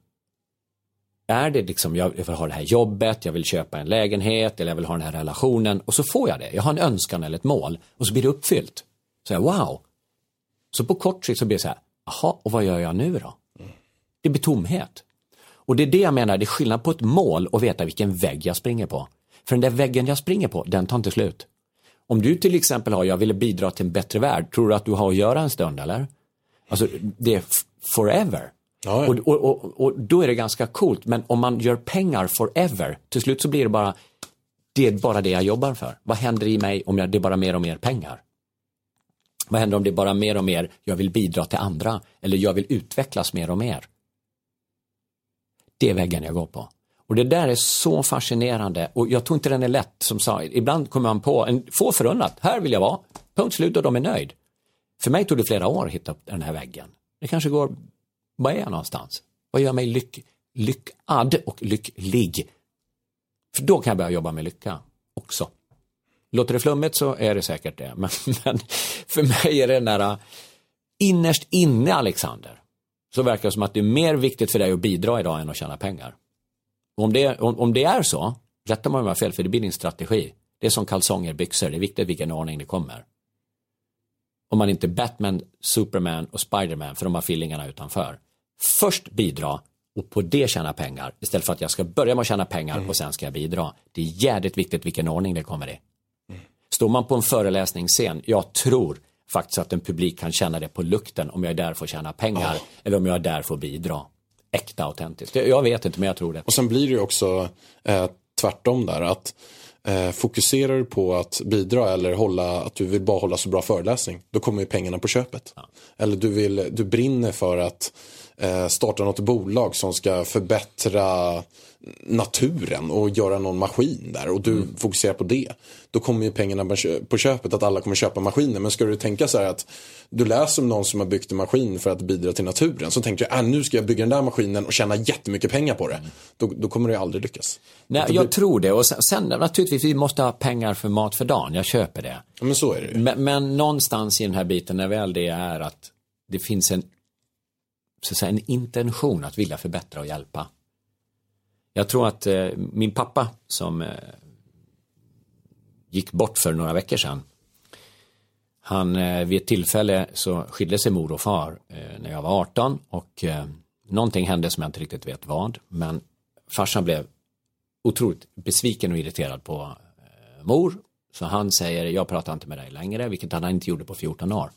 är det liksom, jag vill ha det här jobbet, jag vill köpa en lägenhet eller jag vill ha den här relationen och så får jag det. Jag har en önskan eller ett mål och så blir det uppfyllt. Så jag, wow. Så på kort sikt så blir det så här, aha, och vad gör jag nu då? Det blir tomhet. Och det är det jag menar, det är skillnad på ett mål och veta vilken vägg jag springer på. För den där väggen jag springer på, den tar inte slut. Om du till exempel har, jag ville bidra till en bättre värld, tror du att du har att göra en stund eller? Alltså det är forever. Ja, ja. Och, och, och, och då är det ganska coolt, men om man gör pengar forever, till slut så blir det bara, det är bara det jag jobbar för. Vad händer i mig om jag, det är bara mer och mer pengar? Vad händer om det är bara mer och mer, jag vill bidra till andra, eller jag vill utvecklas mer och mer? Det är väggen jag går på. Och det där är så fascinerande. Och jag tror inte den är lätt, som sa. Ibland kommer man på en få förunnat. Här vill jag vara. Punkt slut och de är nöjd. För mig tog det flera år att hitta den här väggen. Det kanske går, vad är jag någonstans? Vad gör mig lyck, lyckad och lycklig? För då kan jag börja jobba med lycka också. Låter det flummigt så är det säkert det. Men, men för mig är det den där innerst inne, Alexander. Så verkar det som att det är mer viktigt för dig att bidra idag än att tjäna pengar. Och om, det, om, om det är så, rättar man mig fel, för det blir din strategi. Det är som kalsonger, byxor, det är viktigt vilken ordning det kommer. Om man inte är Batman, Superman och Spiderman, för de har fillingarna utanför. Först bidra och på det tjäna pengar, istället för att jag ska börja med att tjäna pengar mm. och sen ska jag bidra. Det är jävligt viktigt vilken ordning det kommer i. Mm. Står man på en föreläsningsscen, jag tror faktiskt att en publik kan känna det på lukten om jag är där för att tjäna pengar oh. eller om jag är där för att bidra. Äkta, autentiskt. Jag vet inte, men jag tror det. Och sen blir det ju också eh, tvärtom där, att eh, fokuserar du på att bidra eller hålla, att du vill bara hålla så bra föreläsning, då kommer ju pengarna på köpet. Ja. Eller du, vill, du brinner för att eh, starta något bolag som ska förbättra naturen och göra någon maskin där och du mm. fokuserar på det, då kommer ju pengarna på köpet, att alla kommer köpa maskiner. Men ska du tänka så här att du läser om någon som har byggt en maskin för att bidra till naturen, så tänker du, äh, nu ska jag bygga den där maskinen och tjäna jättemycket pengar på det. Mm. Då, då kommer det ju aldrig lyckas. Nej, jag blir... tror det. Och sen, sen naturligtvis, vi måste ha pengar för mat för dagen. Jag köper det. Ja, men så är det ju. Men, men någonstans i den här biten, när väl det är att det finns en, så att säga, en intention att vilja förbättra och hjälpa. Jag tror att eh, min pappa som eh, gick bort för några veckor sedan, han eh, vid ett tillfälle så skilde sig mor och far eh, när jag var arton och eh, någonting hände som jag inte riktigt vet vad, men farsan blev otroligt besviken och irriterad på eh, mor, så han säger, jag pratar inte med dig längre, vilket han inte gjorde på fjorton år.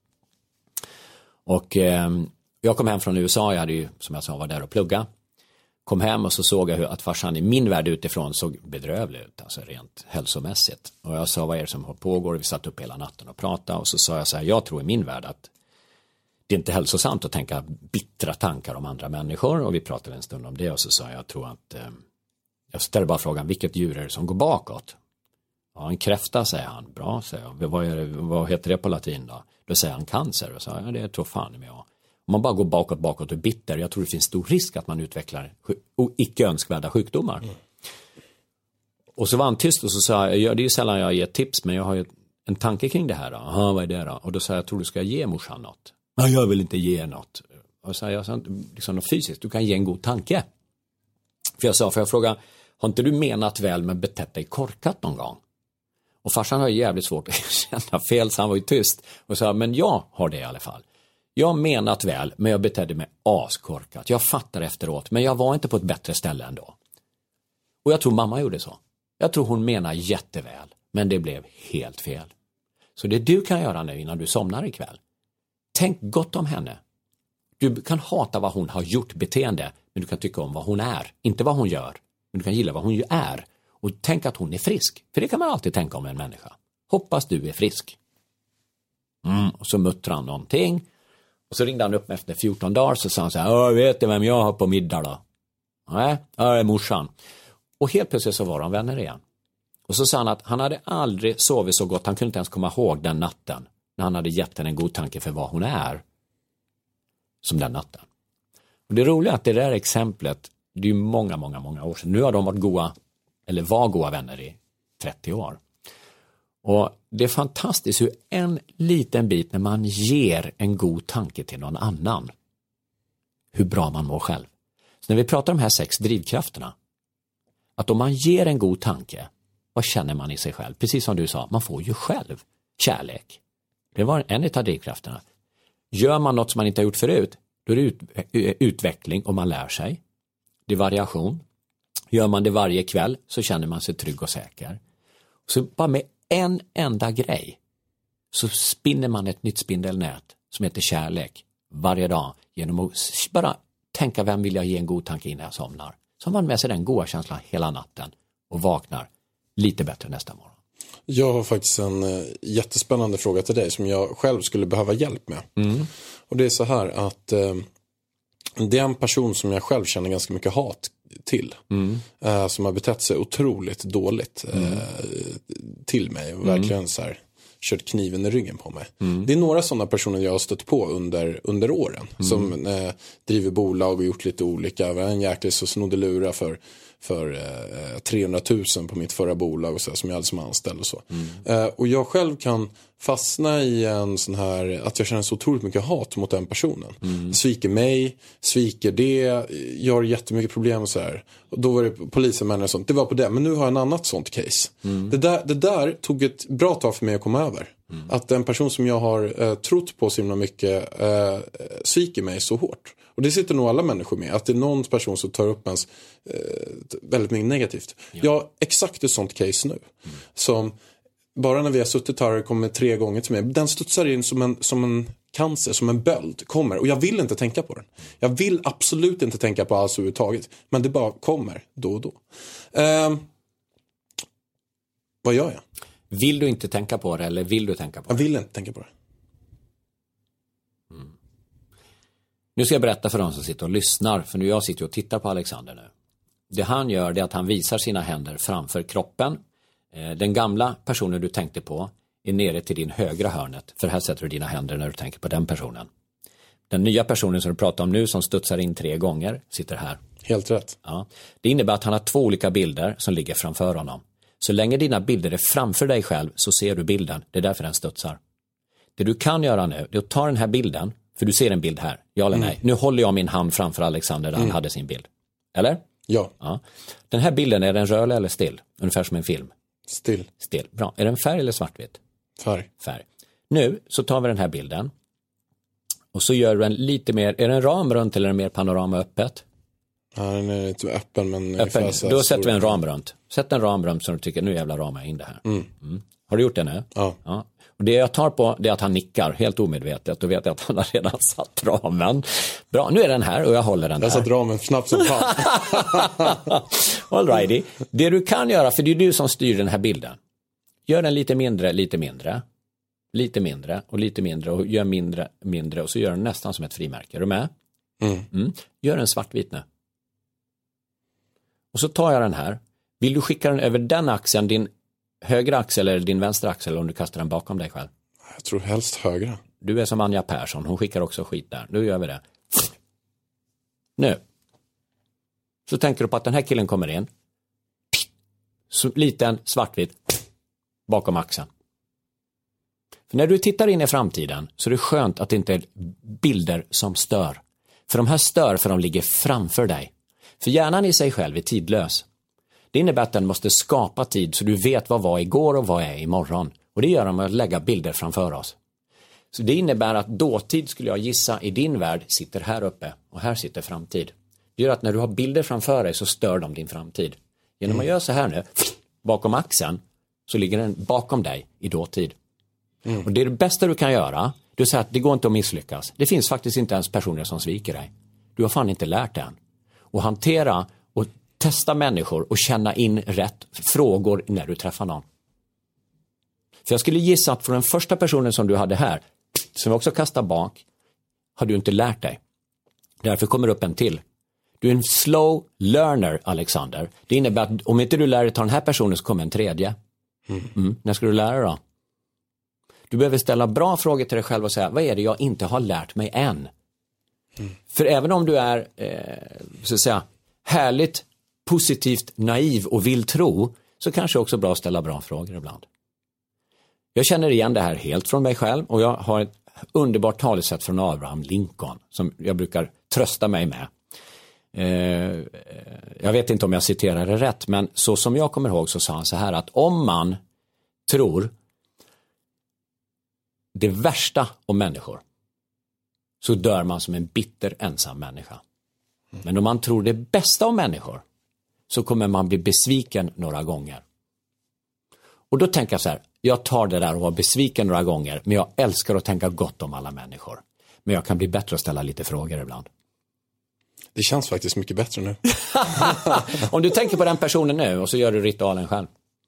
Och eh, jag kom hem från U S A, jag hade ju som jag sa var där och plugga. Kom hem och så såg jag hur att farsan i min värld utifrån såg bedrövlig ut, alltså rent hälsomässigt. Och jag sa, vad är det som pågår? Vi satt upp hela natten och pratade och så sa jag så här, jag tror i min värld att det är inte hälsosamt att tänka bittra tankar om andra människor. Och vi pratade en stund om det och så sa jag, jag tror att, eh, jag ställer bara frågan, vilket djur är det som går bakåt? Ja, en kräfta, säger han. Bra, säger jag. Vad, är det, vad heter det på latin då? Då säger han cancer och så, ja, det tror fan med jag. Om man bara går bakåt, bakåt och bitter, jag tror det finns stor risk att man utvecklar icke önskvärda sjukdomar. Mm. Och så var han tyst och så sa jag, det är ju sällan jag ger tips, men jag har ju en tanke kring det här. Då. Aha, vad är det då? Och då sa jag, jag tror du ska ge morsan något. Nej, jag vill inte ge något. Och så sa jag, liksom något fysiskt, du kan ge en god tanke. För jag sa, för jag fråga, har inte du menat väl men betett dig korkat någon gång? Och farsan har ju jävligt svårt att känna fel, så han var ju tyst. Och sa, men jag har det i alla fall. Jag menat väl, men jag betedde mig askorkat. Jag fattar efteråt, men jag var inte på ett bättre ställe ändå. Och jag tror mamma gjorde så. Jag tror hon menar jätteväl, men det blev helt fel. Så det du kan göra nu innan du somnar ikväll. Tänk gott om henne. Du kan hata vad hon har gjort beteende, men du kan tycka om vad hon är. Inte vad hon gör, men du kan gilla vad hon ju är. Och tänk att hon är frisk. För det kan man alltid tänka om en människa. Hoppas du är frisk. Mm, och så muttrar han någonting. Och så ringde han upp efter fjorton dagar, så sa han så här, jag vet vem jag har på middag då? Nej, jag är morsan. Och helt plötsligt så var de vänner igen. Och så sa han att han hade aldrig sovit så gott, han kunde inte ens komma ihåg den natten. När han hade gett henne en god tanke för vad hon är. Som den natten. Och det roliga är att det där exemplet, det är ju många, många, många år sedan. Nu har de varit goda, eller var goda vänner i trettio år. Och det är fantastiskt hur en liten bit när man ger en god tanke till någon annan. Hur bra man mår själv. Så när vi pratar om de här sex drivkrafterna. Att om man ger en god tanke, vad känner man i sig själv? Precis som du sa, man får ju själv kärlek. Det var en av drivkrafterna. Gör man något som man inte har gjort förut, då är det ut, utveckling och man lär sig. Det är variation. Gör man det varje kväll så känner man sig trygg och säker. Så bara med en enda grej så spinner man ett nytt spindelnät som heter kärlek varje dag genom att bara tänka, vem vill jag ge en god tanke innan jag somnar. Så har man med sig den goda känslan hela natten och vaknar lite bättre nästa morgon. Jag har faktiskt en uh, jättespännande fråga till dig som jag själv skulle behöva hjälp med. Mm. Och det är så här att uh, det är en person som jag själv känner ganska mycket hat till. Mm. Uh, som har betett sig otroligt dåligt uh, mm. till mig. Och mm. verkligen så här kört kniven i ryggen på mig. Mm. Det är några sådana personer jag har stött på under, under åren. Mm. Som eh, driver bolag och gjort lite olika. En jäkligt så snodde lura för, för eh, trehundratusen på mitt förra bolag och så, som jag hade som anställd och så. Mm. Eh, och jag själv kan fastna i en sån här, att jag känner så otroligt mycket hat mot den personen. Mm. Sviker mig, sviker det, gör jättemycket problem och så här. Och då var det polisanmälningar och sånt. Det var på det, men nu har jag en annat sånt case. Mm. Det, där, det där tog ett bra tag för mig att komma över. Mm. Att en person som jag har eh, trott på så himla mycket eh, sviker mig så hårt. Och det sitter nog alla människor med. Att det är någon person som tar upp ens eh, väldigt mycket negativt. Ja. Jag har exakt ett sånt case nu. Mm. Som bara när vi har suttit här och kommer tre gånger till mig. Den studsar in som en, som en cancer, som en böld kommer. Och jag vill inte tänka på den. Jag vill absolut inte tänka på alls överhuvudtaget. Men det bara kommer då och då. Eh, vad gör jag? Vill du inte tänka på det eller vill du tänka på det? Jag vill inte tänka på det. Mm. Nu ska jag berätta för de som sitter och lyssnar. För nu jag sitter och tittar på Alexander nu. Det han gör är att han visar sina händer framför kroppen. Den gamla personen du tänkte på är nere till din högra hörnet. För här sätter du dina händer när du tänker på den personen. Den nya personen som du pratar om nu som studsar in tre gånger sitter här. Helt rätt. Ja. Det innebär att han har två olika bilder som ligger framför honom. Så länge dina bilder är framför dig själv så ser du bilden. Det är därför den studsar. Det du kan göra nu är att ta den här bilden. För du ser en bild här. Ja eller nej. Mm. Nu håller jag min hand framför Alexander där mm. han hade sin bild. Eller? Ja. ja. Den här bilden, är den rörlig eller still? Ungefär som en film. Still. Still. Bra. Är den färg eller svartvitt? Färg. Färg. Nu så tar vi den här bilden. Och så gör du en lite mer. Är den ram runt eller är den mer panorama öppet? Ja, den är lite öppen men... Öppen. Då stor... sätter vi en ram runt. Sätt en ram runt så du tycker nu jävla ramar jag in det här. Mm. Mm. Har du gjort det nu? Ja. ja. Och det jag tar på det är att han nickar helt omedvetet. Då vet jag att han har redan satt ramen. Bra, nu är den här och jag håller den jag där. Jag satt ramen snabbt som fan. All righty. Det du kan göra, för det är du som styr den här bilden. Gör den lite mindre, lite mindre. Lite mindre och lite mindre och gör mindre, mindre. Och så gör den nästan som ett frimärke. Är du med? Mm. Mm. Gör en svartvit nu. Och så tar jag den här. Vill du skicka den över den axeln, din högra axel eller din vänstra axel om du kastar den bakom dig själv? Jag tror helst högra. Du är som Anja Persson, hon skickar också skit där. Nu gör vi det. Nu. Så tänker du på att den här killen kommer in. Så liten, svartvit. Bakom axeln. För när du tittar in i framtiden så är det skönt att det inte är bilder som stör. För de här stör för de ligger framför dig. För hjärnan i sig själv är tidlös. Det innebär att den måste skapa tid så du vet vad var igår och vad är imorgon. Och det gör de med att lägga bilder framför oss. Så det innebär att dåtid skulle jag gissa i din värld sitter här uppe och här sitter framtid. Det gör att när du har bilder framför dig så stör de din framtid. Genom att göra så här nu, bakom axeln, så ligger den bakom dig i dåtid. Mm. Och det är det bästa du kan göra. Du säger att det går inte att misslyckas. Det finns faktiskt inte ens personer som sviker dig. Du har fan inte lärt dig än. Och hantera och testa människor och känna in rätt frågor när du träffar någon. För jag skulle gissa att för den första personen som du hade här, som också kastar bak, har du inte lärt dig. Därför kommer upp en till. Du är en slow learner, Alexander. Det innebär att om inte du lär dig ta den här personen så kommer en tredje. Mm. Mm. När ska du lära dig då? Du behöver ställa bra frågor till dig själv och säga, vad är det jag inte har lärt mig än? Mm. För även om du är eh, så att säga, härligt, positivt, naiv och vill tro, så kanske det också är bra att ställa bra frågor ibland. Jag känner igen det här helt från mig själv och jag har ett underbart talesätt från Abraham Lincoln som jag brukar trösta mig med. Eh, jag vet inte om jag citerar det rätt, men så som jag kommer ihåg så sa han så här att om man tror det värsta om människor så dör man som en bitter ensam människa. Men om man tror det bästa om människor så kommer man bli besviken några gånger. Och då tänker jag så här, jag tar det där och var besviken några gånger, men jag älskar att tänka gott om alla människor. Men jag kan bli bättre att ställa lite frågor ibland. Det känns faktiskt mycket bättre nu. Om du tänker på den personen nu och så gör du ritualen själv.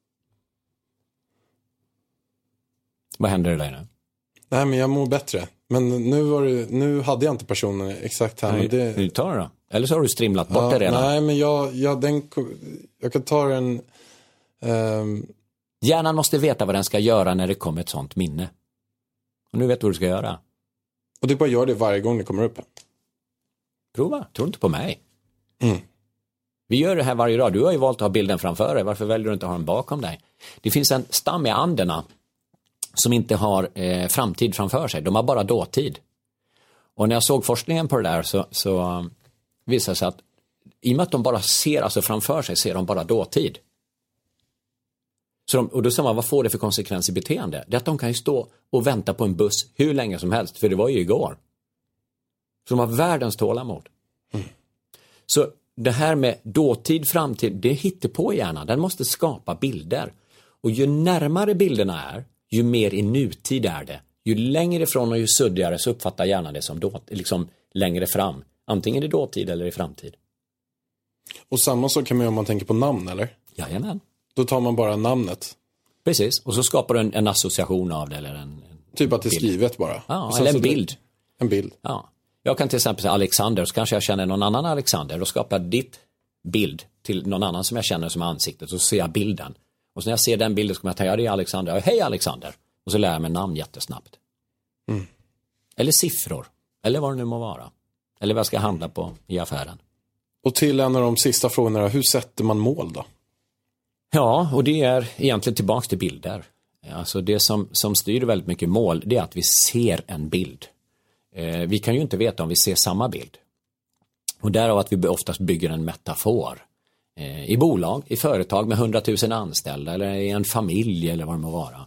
Vad händer i dig nu? Nej, men jag mår bättre. Men nu, var det, nu hade jag inte personen exakt här. Nej, men det... Du tar det då? Eller så har du strimlat bort ja, det redan. Nej, men jag, jag, den, jag kan ta den... Um... Hjärnan måste veta vad den ska göra när det kommer ett sånt minne. Och nu vet du vad du ska göra. Och du bara gör det varje gång det kommer upp. Prova, tror inte på mig. Mm. Vi gör det här varje dag. Du har ju valt att ha bilden framför dig. Varför väljer du inte att ha den bakom dig? Det finns en stam i anderna som inte har eh, framtid framför sig. De har bara dåtid. Och när jag såg forskningen på det där så, så visade det sig att i och med att de bara ser, alltså framför sig, ser de bara dåtid. Så de, och då sa man, vad får det för konsekvens i beteende? Det är att de kan ju stå och vänta på en buss hur länge som helst, för det var ju igår. Så de har världens tålamod. Mm. Så det här med dåtid, framtid, det hittar på hjärnan. Den måste skapa bilder. Och ju närmare bilderna är, ju mer i nutid är det. Ju längre ifrån och ju suddigare så uppfattar hjärnan det som då, liksom längre fram. Antingen i dåtid eller i framtid. Och samma sak kan man göra om man tänker på namn, eller? Jajamän. Då tar man bara namnet. Precis, och så skapar du en, en association av det. Eller en, en typ att det är bild. skrivet bara. Ja, eller en bild. Det, en bild. Ja. Jag kan till exempel säga Alexander, så kanske jag känner någon annan Alexander. Då skapar jag ditt bild till någon annan som jag känner som ansiktet. Så ser jag bilden. Och så när jag ser den bilden så kommer jag tänka, ja det är Alexander. Hej Alexander. Och så lär jag mig namn jättesnabbt. Mm. Eller siffror. Eller vad det nu må vara. Eller vad jag ska handla på i affären. Och till en av de sista frågorna, hur sätter man mål då? Ja, och det är egentligen tillbaka till bilder. Alltså det som, som styr väldigt mycket mål, det är att vi ser en bild. Eh, vi kan ju inte veta om vi ser samma bild. Och därav att vi oftast bygger en metafor. Eh, I bolag, i företag med hundratusen anställda eller i en familj eller vad det må vara.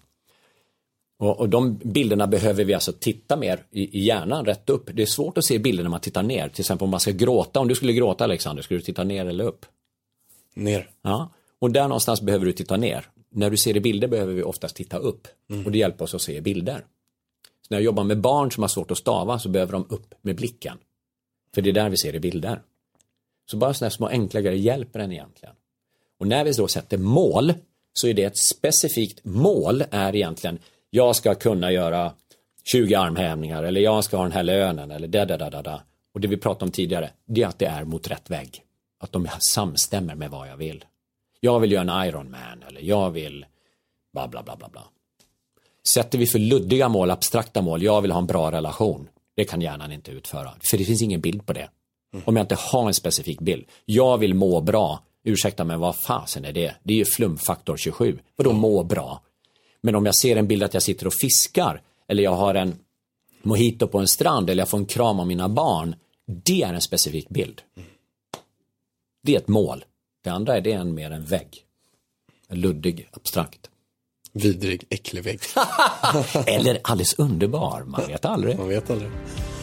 Och, och de bilderna behöver vi alltså titta mer i, i hjärnan rätt upp. Det är svårt att se bilder när man tittar ner. Till exempel om man ska gråta. Om du skulle gråta Alexander, skulle du titta ner eller upp? Ner. Ja, och där någonstans behöver du titta ner. När du ser i bilder behöver vi oftast titta upp. Mm. Och det hjälper oss att se bilder. Så när jag jobbar med barn som har svårt att stava så behöver de upp med blicken. För det är där vi ser i bilder. Så bara sådana små enkla grejer hjälper en egentligen. Och när vi då sätter mål så är det ett specifikt mål är egentligen jag ska kunna göra tjugo armhävningar eller jag ska ha den här lönen eller da da da da da. Och det vi pratade om tidigare, det är att det är mot rätt väg. Att de samstämmer med vad jag vill. Jag vill göra en Ironman eller jag vill bla bla bla bla bla. Sätter vi för luddiga mål, abstrakta mål, jag vill ha en bra relation. Det kan hjärnan inte utföra. För det finns ingen bild på det. Mm. Om jag inte har en specifik bild. Jag vill må bra. Ursäkta men vad fasen är det? Det är ju flumfaktor tjugosju. Och då må bra. Men om jag ser en bild att jag sitter och fiskar. Eller jag har en mojito på en strand. Eller jag får en kram av mina barn. Det är en specifik bild. Mm. Det är ett mål. Det andra är det en mer en vägg. En luddig, abstrakt. Vidrig, äcklig vägg. Eller alldeles underbar, man vet aldrig. Man vet aldrig.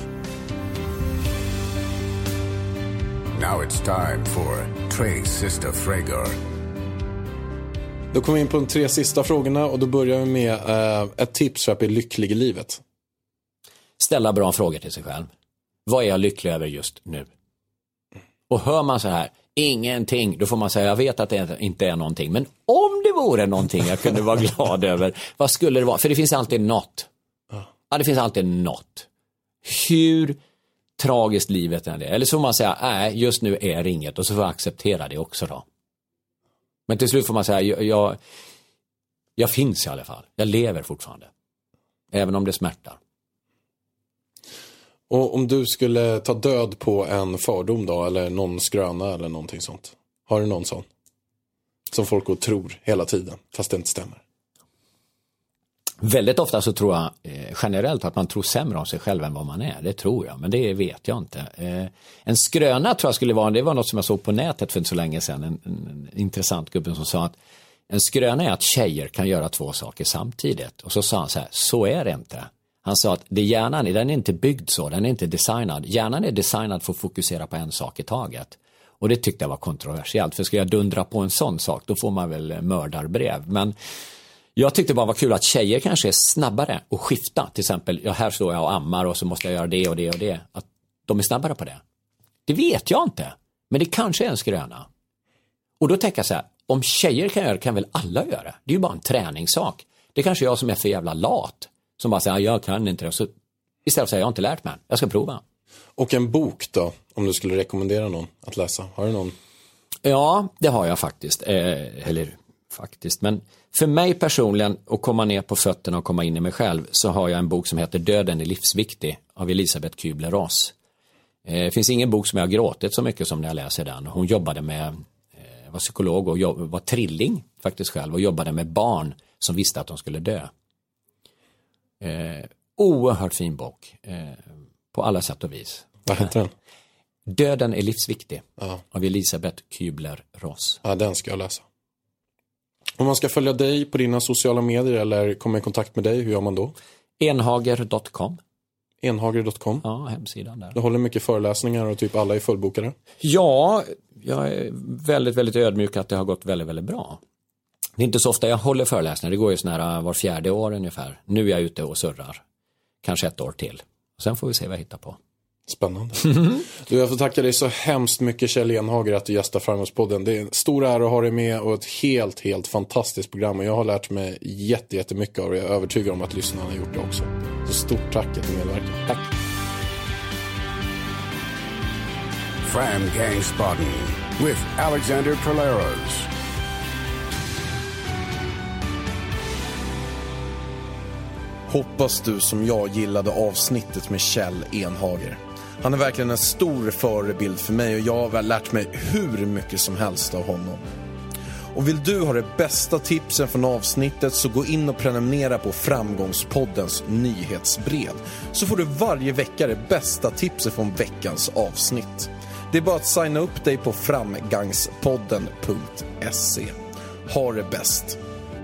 Now it's time for Tre Sista Frågor. Då kommer vi in på de tre sista frågorna och då börjar vi med uh, ett tips för att bli lycklig i livet. Ställa bra frågor till sig själv. Vad är jag lycklig över just nu? Och hör man så här, ingenting, då får man säga, jag vet att det inte är någonting. Men om det vore någonting jag kunde vara glad över, vad skulle det vara? För det finns alltid något. Ja, det finns alltid något. Hur tragiskt livet är det? Eller så får man säga, nej, just nu är det inget. Och så får jag acceptera det också då. Men till slut får man säga, jag, jag, jag finns i alla fall. Jag lever fortfarande. Även om det smärtar. Och om du skulle ta död på en fördom då, eller någon skröna eller någonting sånt. Har du någon sån? Som folk och tror hela tiden, fast det inte stämmer. Väldigt ofta så tror jag eh, generellt att man tror sämre om sig själv än vad man är. Det tror jag, men det vet jag inte. Eh, en skröna tror jag skulle vara, det var något som jag såg på nätet för inte så länge sedan. En, en, en intressant gubbe som sa att en skröna är att tjejer kan göra två saker samtidigt. Och så sa han så här, så är det inte. Han sa att det hjärnan, den är inte byggd så, den är inte designad. Hjärnan är designad för att fokusera på en sak i taget. Och det tyckte jag var kontroversiellt. För ska jag dundra på en sån sak, då får man väl mördarbrev. Men jag tyckte bara var kul att tjejer kanske är snabbare att skifta. Till exempel, ja, här står jag och ammar och så måste jag göra det och det och det. Att de är snabbare på det. Det vet jag inte. Men det kanske är en skröna. Och då tänker jag så här, om tjejer kan göra det kan väl alla göra det. Det är ju bara en träningssak. Det är kanske jag som är för jävla lat. Som bara säger, jag kan inte det. Så istället säger jag, jag har inte lärt mig. Jag ska prova. Och en bok då, om du skulle rekommendera någon att läsa. Har du någon? Ja, det har jag faktiskt. Eh, eller faktiskt. Men för mig personligen, att komma ner på fötterna och komma in i mig själv, så har jag en bok som heter Döden är livsviktig av Elisabeth Kübler-Ross. Eh, det finns ingen bok som jag har gråtit så mycket som när jag läser den. Hon jobbade med, eh, var psykolog och jobb, var trilling faktiskt själv och jobbade med barn som visste att de skulle dö. Eh, oerhört fin bok eh, på alla sätt och vis. Vad heter den? Döden är livsviktig ja. Av Elisabeth Kübler-Ross. Ja, den ska jag läsa. Om man ska följa dig på dina sociala medier eller komma i kontakt med dig, hur gör man då? enhager punkt com enhager punkt com Ja, hemsidan där. Du håller mycket föreläsningar och typ alla är fullbokade? Ja, jag är väldigt, väldigt ödmjuk att det har gått väldigt, väldigt bra. Det är inte så ofta jag håller föreläsningar. Det går ju sån här var fjärde år ungefär. Nu är jag ute och surrar. Kanske ett år till. Sen får vi se vad jag hittar på. Spännande. Du, jag får tacka dig så hemskt mycket, Kjell Enhager, att du gästar Framgångspodden. Det är en stor ära att ha dig med och ett helt, helt fantastiskt program. Och jag har lärt mig jätte, jättemycket av det. Jag är övertygad om att lyssnarna har gjort det också. Så stort tack att du medverkar. Tack. Framgångspodden with Alexander Treleros. Hoppas du som jag gillade avsnittet med Kjell Enhager. Han är verkligen en stor förebild för mig och jag har lärt mig hur mycket som helst av honom. Och vill du ha det bästa tipsen från avsnittet, så gå in och prenumerera på Framgångspoddens nyhetsbrev. Så får du varje vecka det bästa tipset från veckans avsnitt. Det är bara att signa upp dig på framgångspodden punkt se. Ha det bäst!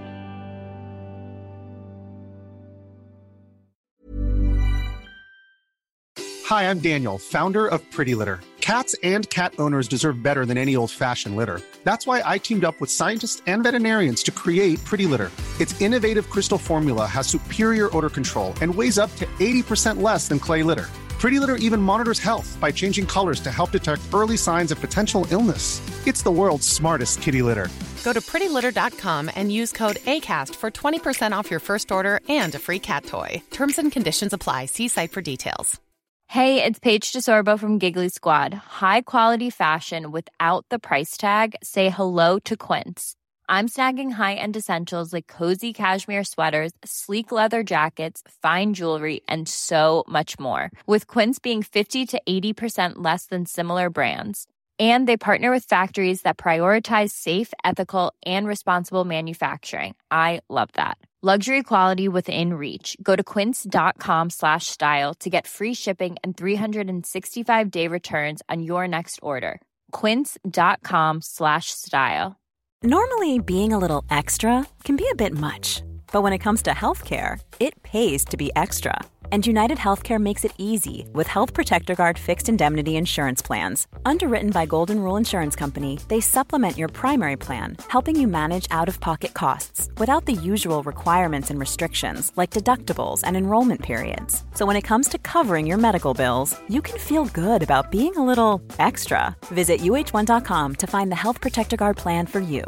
Hi, I'm Daniel, founder of Pretty Litter. Cats and cat owners deserve better than any old-fashioned litter. That's why I teamed up with scientists and veterinarians to create Pretty Litter. Its innovative crystal formula has superior odor control and weighs up to eighty percent less than clay litter. Pretty Litter even monitors health by changing colors to help detect early signs of potential illness. It's the world's smartest kitty litter. Go to pretty litter dot com and use code ACAST for twenty percent off your first order and a free cat toy. Terms and conditions apply. See site for details. Hey, it's Paige DeSorbo from Giggly Squad. High quality fashion without the price tag. Say hello to Quince. I'm snagging high-end essentials like cozy cashmere sweaters, sleek leather jackets, fine jewelry, and so much more. With Quince being fifty to eighty percent less than similar brands. And they partner with factories that prioritize safe, ethical, and responsible manufacturing. I love that. Luxury quality within reach. Go to quince.com slash style to get free shipping and three sixty-five day returns on your next order. quince.com slash style. Normally, being a little extra can be a bit much, but when it comes to healthcare, it pays to be extra. And United Healthcare makes it easy with Health Protector Guard fixed indemnity insurance plans. Underwritten by Golden Rule Insurance Company, they supplement your primary plan, helping you manage out-of-pocket costs without the usual requirements and restrictions like deductibles and enrollment periods. So when it comes to covering your medical bills, you can feel good about being a little extra. Visit U H one dot com to find the Health Protector Guard plan for you.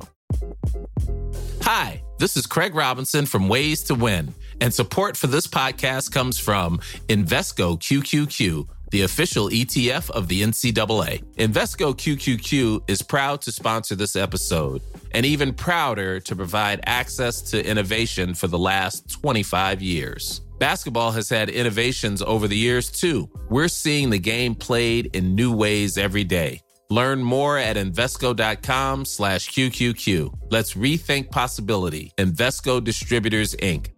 Hi, this is Craig Robinson from Ways to Win, and support for this podcast comes from Invesco Q Q Q, the official E T F of the N C double A. Invesco Q Q Q is proud to sponsor this episode, and even prouder to provide access to innovation for the last twenty-five years. Basketball has had innovations over the years, too. We're seeing the game played in new ways every day. Learn more at Invesco.com slash QQQ. Let's rethink possibility. Invesco Distributors, Incorporated.